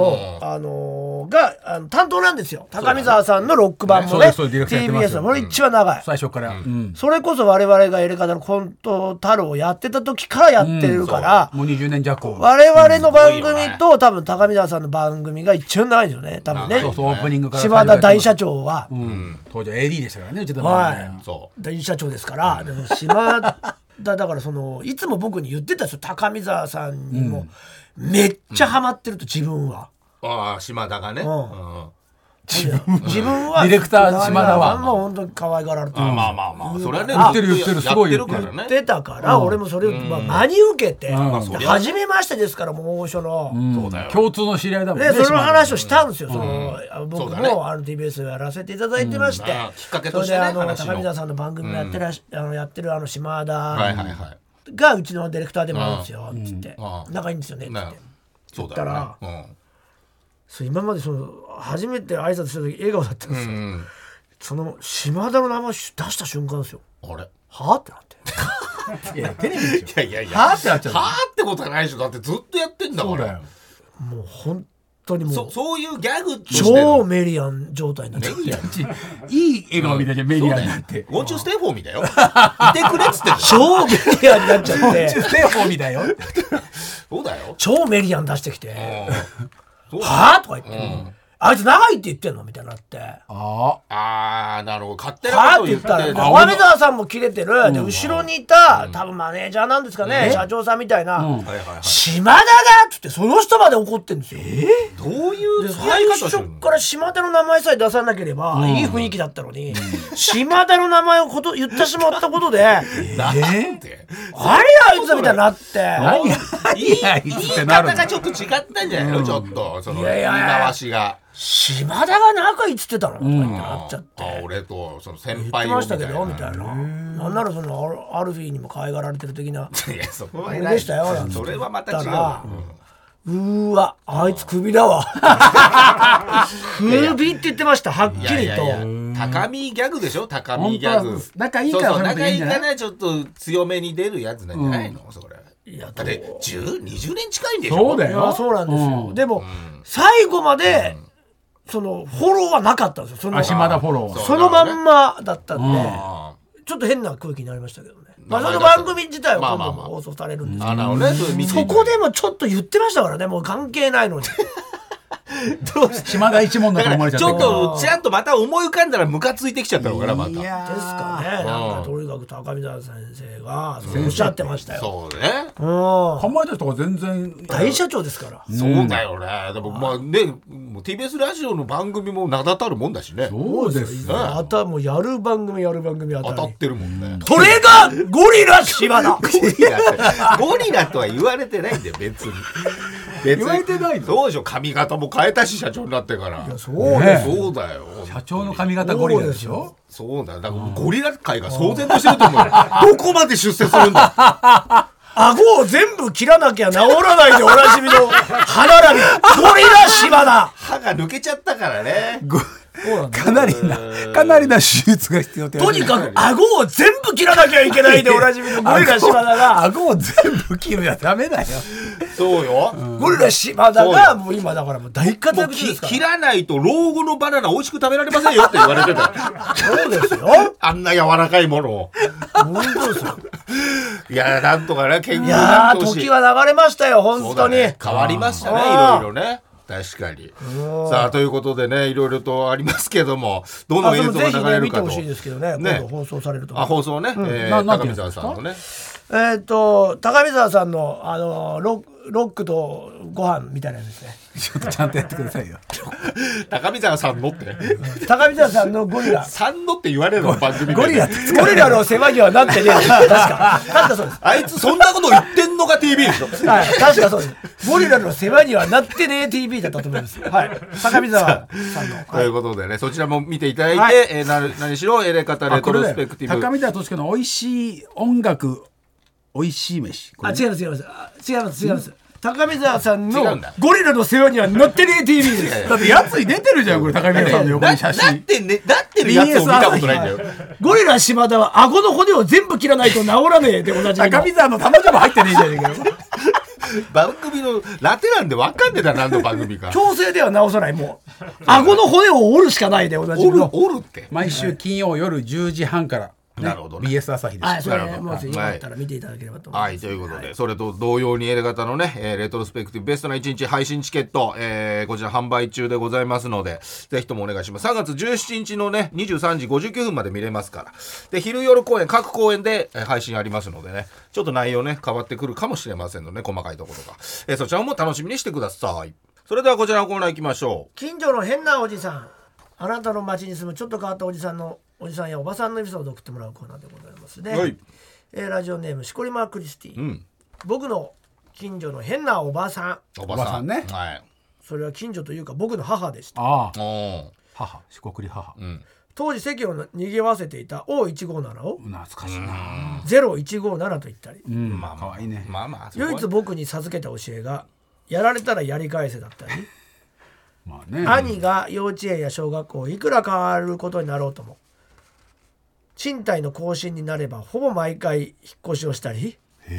担当なんですよ。高見沢さんのロック版もね TBS のこれ一番長い
最初から
それこそ我々がエレカタのコント太郎をやってた時からやってるから
もう20年弱
我々の番組と多分高見沢さんの番組が一番長いんですよね多分ね。
オープニングから
島田大社長は
当時は AD でしたからねうちの番
組大社長ですから島田だからいつも僕に言ってたんですよ。高見沢さんにもめっちゃハマってると自分は
島田がね
自分は
ディレクター島田は
もう本当に可愛がられてる。
まあそれはね
言ってるすごい
やってるからね。
言ってたから、俺もそれを真に受けて、初めましてですから、もう大御所の、
そうだよ。
共通の知り合いだもんね。
でその話をしたんですよ。僕もTBS をやらせていただいてまして、
きっかけとしてね、
高見沢さんの番組やってる島田
はい
がうちのディレクターでもあるんですよっつって、仲いいんですよねって言って、
そうだよね。
今まで初めて挨拶した時笑顔だったんですよ。その島田の名前出した瞬間ですよ。
あれ
はってなって。
いやテレビでしょ。
いや
はってなっちゃう。
はってことはないでしょ。だってずっとやってんだから。
そうだよ。
もう本当にもう
そういうギャグ
超メリアン状態になっちゃって。
いい笑顔みたいじゃん、メリアンなんて。
ウォンチューステイフォーミーだよ。いてくれっつってんだよ。
超メリアンになっちゃって。
ステイホーミーだよ。
そうだよ。
超メリアン出してきて。はぁとか言って。あいつ長いって言ってんのみたいになって。
なるほど。勝手なこと言って
高見沢さんも切れてる。で後ろにいた多分マネージャーなんですかね、社長さんみたいな島田だっつって、その人まで怒ってんですよ。
どういう
最初から島田の名前さえ出さなければいい雰囲気だったのに、島田の名前を言ってしまったことで
なんて
あれあいつみたいになって、
言い方がちょっと違ったんじゃないの、ちょっとその言い回しが。
島田が仲いいっつってたのとか言ってなっちゃって、
俺とその先
言っ
輩を
てましたけどみたいな。なんならそのアルフィーにも可愛がられてる的な
そこは
でしたよ。
それはまた違う。
うわあいつクビだわクビって言ってました、はっきりと。
高見ギャグでしょ、高見ギャグ。
仲いいから
仲いいからちょっと強めに出るやつなんじゃないの、それ。だって20年近いんでしょ。
そうだよ。
そうなんですよ。でも最後までそのフォローはなかったんですよ。
島田フォローは
そのまんまだったんで、ちょっと変な空気になりましたけどね。その番組自体は今度も放送されるんですけど、そこでもちょっと言ってましたからね、もう関係ないのに。
島田一門だと思われちゃった。
ちょっとちゃんとまた思い浮かんだらムカついてきちゃったのかな、また。です
かね。なんかとにかく高見沢先生がおっしゃってましたよ。
そうね。
かまいたちとか全然
大社長ですから。
そうだよね。でもまあね、TBS ラジオの番組も名だたるもんだしね。
そうですね。
またもうやる番組
当たってるもんね。
それがゴリラ島田。
ゴリラとは言われてないんだよ、別に。
言われてないの。
そうでしょ、髪型も変えたし社長になってから。
そうです。
そうだよ。
社長の髪型ゴリラでしょ。
そうだよ。だからゴリラ界が騒然としてると思うよ。どこまで出世するんだ。
顎を全部切らなきゃ治らないでおなじみの歯並びゴリラ島田。
歯が抜けちゃったからね。
かなりな手術が必要って。
とにかく顎を全部切らなきゃいけないでおなじみのゴリラ島田が
顎を全部切るのはダメだよ。
そうよ。
ゴリラ島田がもう今だからもう大活躍ですから。
切らないと老後のバナナ美味しく食べられませんよって言われてた。
そうですよ。
あんな柔らかいものを。
本当ですよ。
いやなんとかね、健康
になってほしい。時は流れましたよ本当に。
変わりましたね、いろいろね。確かに。さあということでね、いろいろとありますけども、どの映像が流れるかと。
ぜひね見てほしいですけどね。今度放送されると。
放送ね。高見沢さんのね。高
見沢さんのロックとご飯みたいなやつですね。
ちょっとちゃんとやってくださいよ。
高見沢さんのって
高見沢さんのゴリラ
さんのって言われるの番組で。
ゴリラの世話にはなってねえ。確かそうです。
あいつそんなこと言ってんのが TV でしょ。
はい、確かそうです。ゴリラの世話にはなってねえ TV だったと思います。はい。高見沢さんの。
ということでね、そちらも見ていただいて、何しろエレカタレトロスペクティブ。
高見沢俊子の美味しい音楽、美味しい飯。
違います。高見沢さんのゴリラの世話にはなってねえ TV です。
だってやつに出てるじゃんこれ。高見沢さんの横に写真。
だってるやつを見たことないんだよ。
ゴリラ島田は顎の骨を全部切らないと治らねえで同じ。
高見沢の玉じゃも入ってねえじゃねえかよ。
番組のラテなんで分かんでた。何の番組か。
強制では治さない。もう顎の骨を折るしかないで同じ。
折るって。
毎週金曜夜10時半から。
なるほど、
ね、BS 朝日です。
はい、それもうよかったら見ていただければと思います。
はい、ということで、それと同様にエレガタのね、レトロスペクティブベストな1日配信チケット、こちら販売中でございますので、ぜひともお願いします。3月17日のね、23時59分まで見れますから。で、昼夜公演、各公演で配信ありますのでね、ちょっと内容ね、変わってくるかもしれませんので、ね、細かいところが。そちらも楽しみにしてください。それではこちらのコーナー行きましょう。
近所の変なおじさん。 あなたの町に住むちょっと変わったおじさんやおばさんのエピソードを送ってもらうコーナーでございますね、
はい、
ラジオネームしこりまクリスティ、僕の近所の変なおばさん。
おばさんね、
はい、
それは近所というか僕の母でした。
母、しこくり母、
当時席を賑わせていた O157 を
懐かしいな
0157と言ったり、
まあかわいいね。
唯一僕に授けた教えがやられたらやり返せだったり
まあね、
兄が幼稚園や小学校いくら変わることになろうとも賃貸の更新になればほぼ毎回引っ越しをしたり、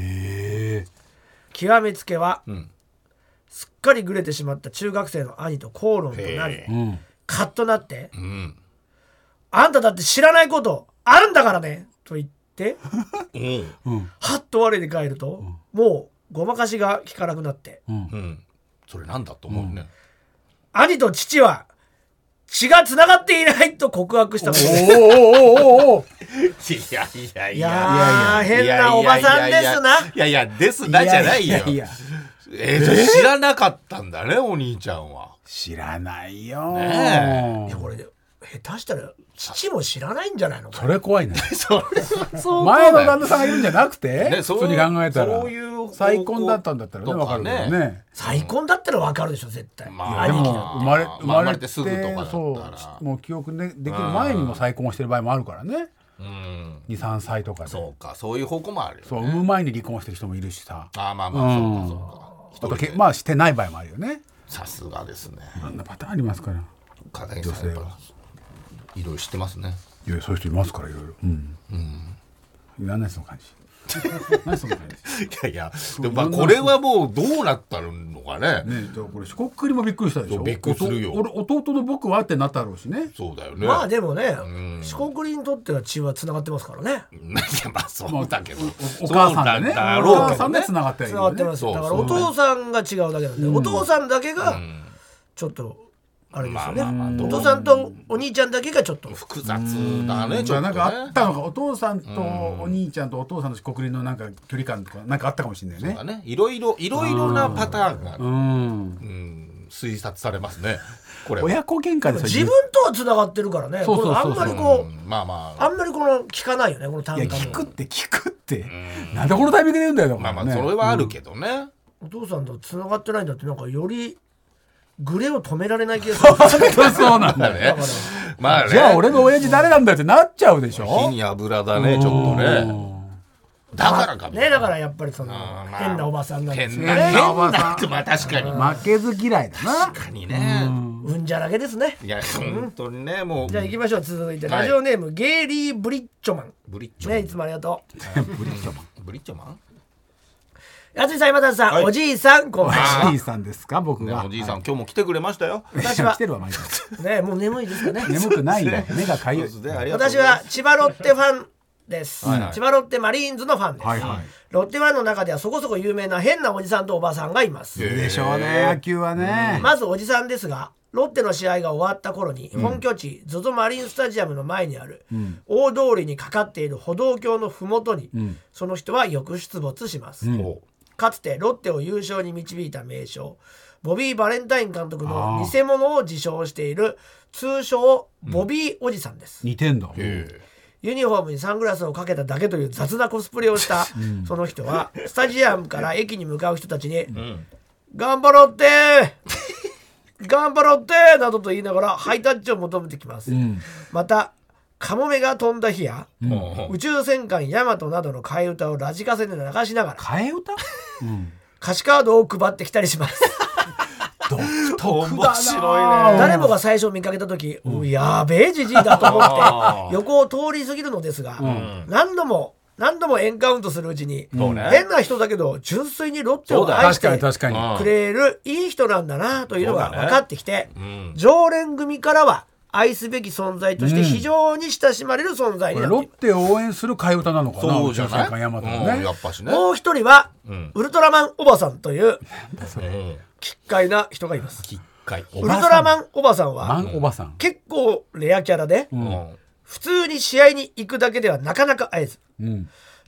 極めつけは、すっかりぐれてしまった中学生の兄と口論となり、カッとなって、あんただって知らないことあるんだからねと言って、はっと我に返ると、もうごまかしが効かなくなって、
それなんだと思うね、
兄と父は血がつながっていないと告白したことです。いや変なおばさんですな。
いやですなじゃないよ。知らなかったんだね、お兄ちゃんは。
知らないよ。
いやこれ下手したら父も知らないんじゃないの。
それ怖いね。前の旦那さんがいるんじゃなくて、普通に考えたら再婚だったんだったらね、分かるけどね。
再婚だったら分かるでしょ絶対。
でも生まれてすぐとかだったら、もう記憶できる前にも再婚してる場合もあるからね。2、3歳とかで。
そうか、そういう方向もあるよね。
そう、産む前に離婚してる人もいるしさ。
そうか。
あとまあしてない場合もあるよね。
さすがですね。
あんなパターンありますから。
女性はいろいろ知ってますね。
いや、そういう人いますから、いろいろ。いらないその感じ。何その感じ。
いやでもこれはもうどうなったのかね。
これしこっくりもびっくりしたでしょ。
びっくりするよ。
弟の僕はってなったろうしね。
そうだよね。
まあでもね、しこくりにとっては血はつながってますからね。いや
まあそうだけど、
お母さんでね、お母さんでつながってる。
つながってます。だからお父さんが違うだけなんで、お父さんだけがちょっとあれですよね。お父さんとお兄ちゃんだけがちょっと
複雑だね。ちょっとね。
なんかあったのか、お父さんとお兄ちゃんとお父さんのしこくりのなんか距離感とかなんかあったかもしれないね。
そうだね。いろいろなパターンが推察されますね。これ
親子喧嘩で
自分とはつながってるからね。あんまりこうあんまりこの聞かないよね、この単価も。
聞くってなんでこのタイミングで言うんだよ。
まあそれはあるけどね。
お父さんとつながってないんだって、なんかよりグレを止められない気がする。
そうなんだね。
まあね。
じゃあ俺の親父誰なんだってなっちゃうでしょ。
火に油だね、ちょっとね。だからか
ね。だからやっぱりその変なおばさんなんですよね。
変なおばさんってまあ確かに
負けず嫌いだな。
確かにね。
うんじゃらけですね。
いや本当にね。もう
じゃあ行きましょう。続いてラジオネームゲイリー・ブリッチョマン。ね、いつもありがと
う。ブリッチョマン。
やついさん、山田さん、おじいさん、こんばんは。
おじいさんですか、僕は。
おじいさん、今日も来てくれましたよ。
私は
来てるわ、毎
日。ね、もう眠いですかね。
眠くないよ。目がかゆい。
私は千葉ロッテファンです。千葉ロッテマリーンズのファンです。ロッテファンの中ではそこそこ有名な変なおじさんとおばさんがいます。
でしょうね、野球はね。
まずおじさんですが、ロッテの試合が終わった頃に本拠地 ZOZO マリンスタジアムの前にある大通りにかかっている歩道橋のふもとにその人はよく出没します。かつてロッテを優勝に導いた名将ボビー・バレンタイン監督の偽物を自称している通称ボビーおじさんです。
似てんだ。
ユニフォームにサングラスをかけただけという雑なコスプレをしたその人はスタジアムから駅に向かう人たちに頑張ろうって頑張ろうってなどと言いながらハイタッチを求めてきます。またカモメが飛んだ日や、宇宙戦艦ヤマトなどの替え歌をラジカセで流しながら
替え歌、
歌詞カードを配ってきたりします。
独特
だな。
誰もが最初見かけた時、やべえじじいだと思って横を通り過ぎるのですが、何度もエンカウントするうちに、変な人だけど純粋にロッテを愛してくれるいい人なんだなというのが分かってきて、常連組からは愛すべき存在として非常に親しまれる存在になっています。
ロッテを応援する替え歌なのかな。
そうじゃない。
やっぱしね。
もう一人は、ウルトラマンおばさんという奇怪な人がいます。ウルトラマンおばさんは結構レアキャラで、普通に試合に行くだけではなかなか会えず、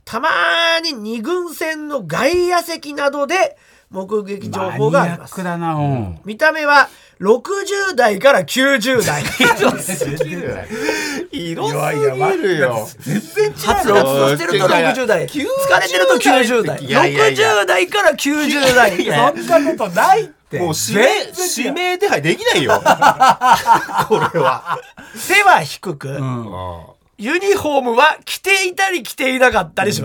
たまに2軍戦の外野席などで目撃情報があります。
マニアックだな、うん、
見た目は60代から90代
色すぎるよ。
全然違う。はつらつとしてると60代、疲れてると90代、60代から90代。
そんなことないって。
もう指名手配できないよこれは。
背は低く、ユニフォームは着ていたり着ていなかったりします。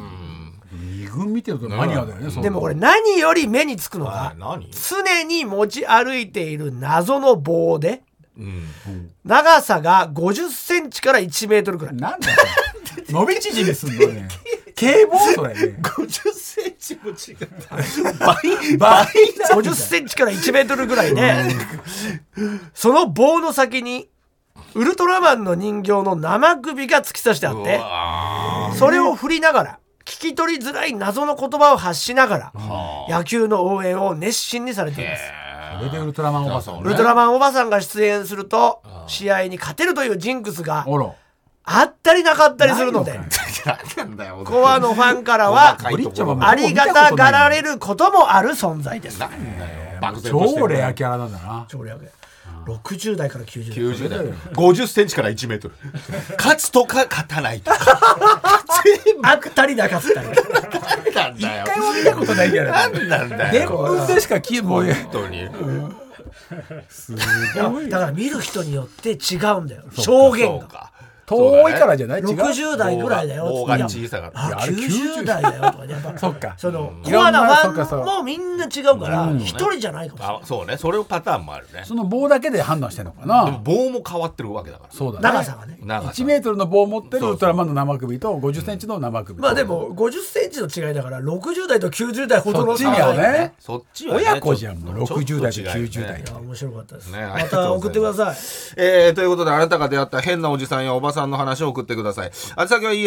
2軍見てるとマニアだよね。
でもこれ何より目につくのが常に持ち歩いている謎の棒で、長さが50センチから1メートルくらい。
なんだよ伸び縮みすんのね。警棒それね。
50センチも違う。
倍50センチから1メートルぐらいで、その棒の先にウルトラマンの人形の生首が突き刺してあって、それを振りながら聞き取りづらい謎の言葉を発しながら野球の応援を熱心にされています。
それでウルトラマンおばさん、
ウルトラマンおばさんが出演すると試合に勝てるというジンクスがあったりなかったりするので、コアのファンからはありがたがられることもある存在です。
超レアキャラなんだな。
超レアキャラ。60代から90代、
50センチから1メートル。勝つとか勝たないとか
あったりなかったり。
一回も見たことないキャラ
なんだよ。
伝聞でしか聞いもん。
本当に
すごい。
だから見る人によって違うんだよ、証言が。
遠いからじゃない？違う。
60代ぐらいだよ。
棒が小さかった。
90代だよとかやっぱ。
そっか。
そのコアなファンもみんな違うから一人じゃないかもしれない。
そうね。それをパターンもあるね。
その棒だけで判断してんのかな。
でも棒も変わってるわけだから。
そうだね。
長さがね。
1メートルの棒を持ってるウルトラマンの生首と50センチの生首。
まあでも50センチの違いだから60代と90代ほどの
差がね。
そっちはね。
親子じゃんもう60代と90代。
面白かったです。
ね。
また送ってください。
ということであなたが出会った変なおじさんやおばさんの話を送ってください。あち先は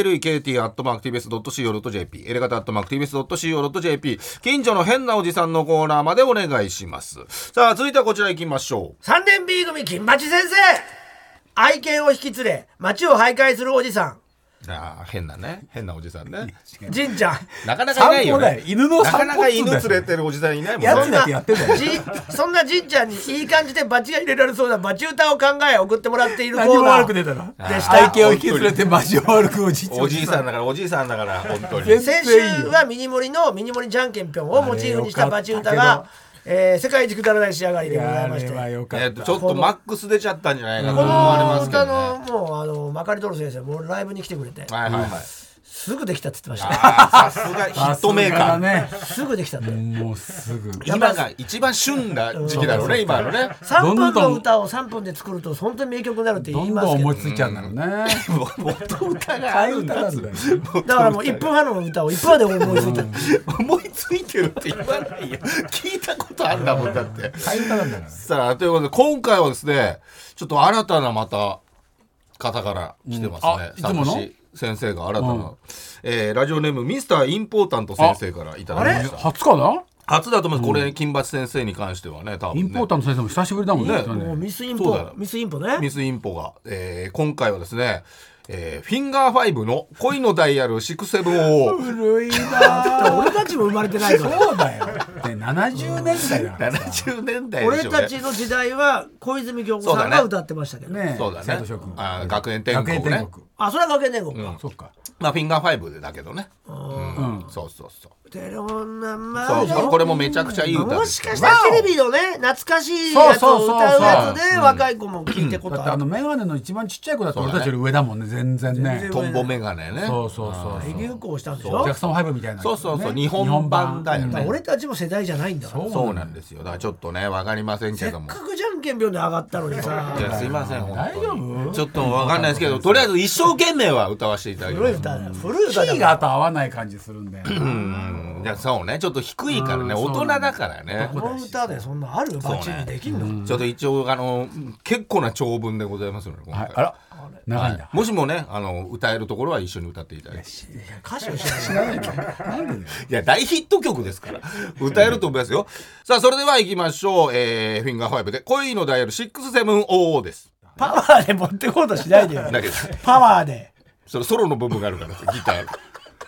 elekt@tbs.co.jp エレガタ @tbs.co.jp 近所の変なおじさんのコーナーまでお願いします。さあ続いてはこちら行きましょう。
3年 B 組金八先生。愛犬を引き連れ街を徘徊するおじさん。
変なおじさんね。
じんちゃん
なかなかいないよね。
犬の
なかなか犬連れてるおじさんいないもんね。
やつだってやってんだよ。
そんなじんちゃんにいい感じでバチが入れられそうなバチ歌を考え送ってもらっているコーナー。
何も悪く出たの
でした。
愛犬を引き連れてバチを歩くおじい
さんだから本当に。
先週はミニモリのミニモリじゃんけんぴょんをモチーフにしたバチ歌が世界一くだらない仕上がりでございまして、
ちょっとマックス出ちゃったんじゃないかと
こ
思われます
の
けどね。
歌のもうまかりとる先生もライブに来てくれて、すぐできたって言ってました。
さすがヒットメーカー
ね。
すぐできたって。
もうすぐ。
今が一番旬な時期だろうね、今のね。
3分の歌を3分で作ると本当に名曲になるって言いますけど。
どんどん思いついちゃうんだろうね。
元歌があるんだ。だ
からもう1分半の歌を1分で思いついちゃう。
思いついてるって言わないよ。聞いたことあるんだもんだって。さあということで今回はですね、ちょっと新たなまた方から来てますね。
いつもの
先生が新たな、ラジオネームミスターインポータント先生からいただきました。
初かな？
初だと思います。これ金八先生に関してはね、多分ね。
インポータント先生も久しぶりだもんね。
ミスインポね。
ミスインポが、今回はですね、フィンガー5の恋のダイヤル670を
古いな。
俺たちも生まれてないから。
そうだよ。70年代だ。
70年代
俺たちの時代は小泉京子さんが歌ってましたけどね。
そうだね。学園天国ね。
それは学園天国か。
そっか。
まあフィンガー5だけどね。そう。
テレフォンナンバ
ー。そう、これもめちゃくちゃいい歌です。
もしかしたらテレビのね懐かしいやつを歌うやつで若い子も聞いてことある。
メガネの一番ちっちゃい子だと俺たちより上だもんね、全然ね。
トンボメガネね。
そう。
大流行したんでしょ。
ジャクソン5みたいな。
そう日本版だよね。
俺たちも世代じゃないんだ。
そうなんですよ。だからちょっとねわかりませんけども。
せっかくじゃんけんぴょんで上がったのにさ。
いやすいません
大丈夫？
ちょっとわかんないですけど、とりあえず一生懸命は歌わせていただきます。
古い歌
キーが合わない感じするんだよ。
いやそうね、ちょっと低いからね、大人だからね。
この歌でそんなあるバチにできんの？
ちょっと一応結構な長文でございますので、
あら長いんだ。
もしもね歌えるところは一緒に歌っていただいて。
歌詞を知らない。
なんで？
いや大ヒット曲ですから歌えると思いますよ。さあそれでは行きましょう。フィンガー5で恋のダイヤル670です。
パワーで持ってこうとしないでよ。パワーで。
そのソロの部分があるからギター。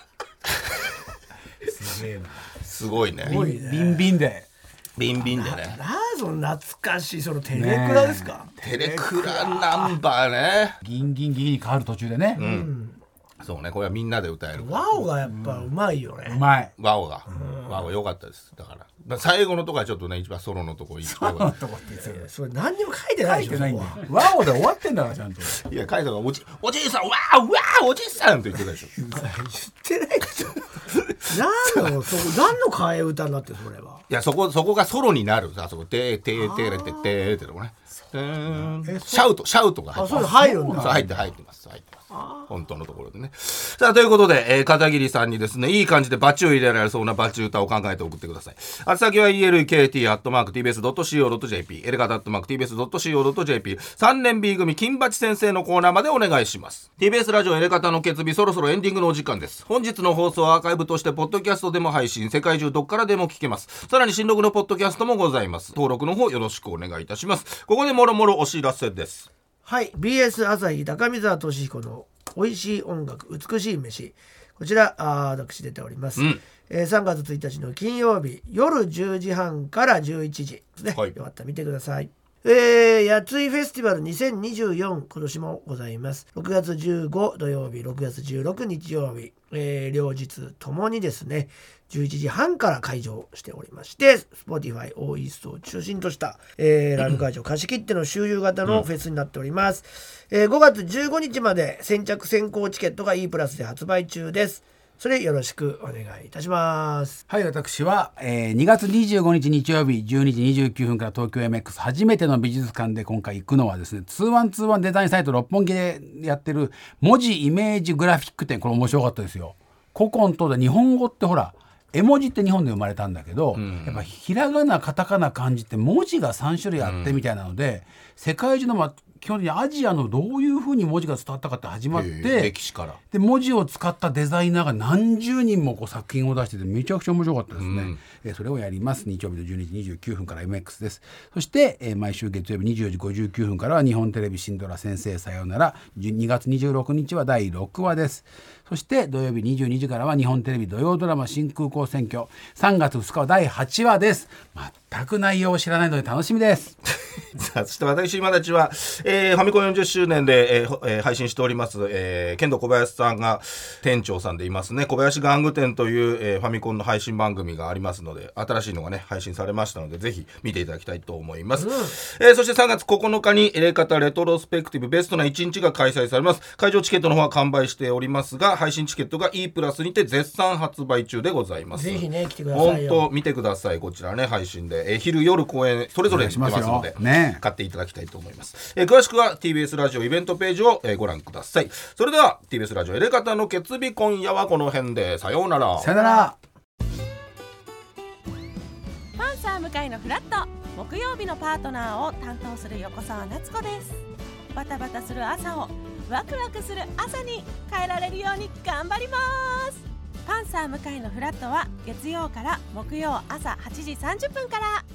すごいね。
ビンビンで
ビンビンでね。
その懐かしいそのテレクラですか。
テレクラナンバーね。
ギンギンギンに変わる途中でね。
そうね、これはみんなで歌える。
ワオがやっぱうまいよね。
うまい。
ワオ良かったです。だから最後のとこはちょっとね、一番ソロのとこ一番。
それ何にも書いてないでしょ。
ワオで終わってんだからちゃんと。
いや、カイトがおじいさん、わーおじいさんって言ってたでしょ。
言ってないでしょ。何の替え歌になってそれは。
いや、そこがソロになるさ、そこててれててってとこね。シャウトが
入るんだ。
入ってます。本当のところでね。さあ、ということで、片桐さんにですね、いい感じでバチを入れられそうなバチ歌を考えて送ってください。あ先は elkt@tbs.co.jp、エレガタ@tbs.co.jp、3年 B 組金八先生のコーナーまでお願いします。TBS ラジオエレガタの決日、そろそろエンディングのお時間です。本日の放送はアーカイブとしてポッドキャストでも配信、世界中どっからでも聞けます。さらに新録のポッドキャストもございます。登録の方よろしくお願いいたします。ここでもろもろお知らせです。
はい、 BS 朝日高見沢俊彦の美味しい音楽美しい飯、こちら私出ております、3月1日の金曜日夜10時半から11時ですね、よかったら見てください。やついフェスティバル2024、今年もございます。6月15土曜日、6月16日曜日、両日ともにですね11時半から開場しておりまして、 Spotify オーイーストを中心とした、ライブ会場貸し切っての周遊型のフェスになっております。5月15日まで先着先行チケットが E プラスで発売中です。それよろしくお願いいたします。
はい、私は、2月25日日曜日12時29分から東京 MX 初めての美術館で今回行くのはですね、2121デザインサイト六本木でやってる文字イメージグラフィック展。これ面白かったですよ。古今東西、日本語ってほら絵文字って日本で生まれたんだけど、やっぱひらがなカタカナ漢字って文字が3種類あってみたいなので、世界中の基本的にアジアのどういうふうに文字が伝わったかって始まって、
歴史から
で文字を使ったデザイナーが何十人もこう作品を出しててめちゃくちゃ面白かったですね。それをやります。日曜日の12時29分から MX です。そして、毎週月曜日24時59分からは日本テレビシンドラ先生さようなら、2月26日は第6話です。そして土曜日22時からは日本テレビ土曜ドラマ新空港選挙、3月2日は第8話です。全く内容を知らないので楽しみです。
さあ、そして私今たちは、ファミコン40周年で、配信しております、剣道小林さんが店長さんでいますね、小林玩具店という、ファミコンの配信番組がありますので、新しいのがね配信されましたのでぜひ見ていただきたいと思います。そして3月9日にエレカタレトロスペクティブベストな1日が開催されます。会場チケットの方は完売しておりますが、配信チケットが E プラスにて絶賛発売中でございます。
ぜひね来てくださいよ。
本当見てください。こちらね配信で、昼夜公演それぞれ出ますので、買っていただきたいと思います。詳しくは TBS ラジオイベントページを、ご覧ください。それでは TBS ラジオエレカタの決日、今夜はこの辺でさようなら。
さようなら。
パンサー向井のフラット、木曜日のパートナーを担当する横澤夏子です。バタバタする朝をワクワクする朝に変えられるように頑張ります。パンサー向井のフラットは月曜から木曜朝8時30分から。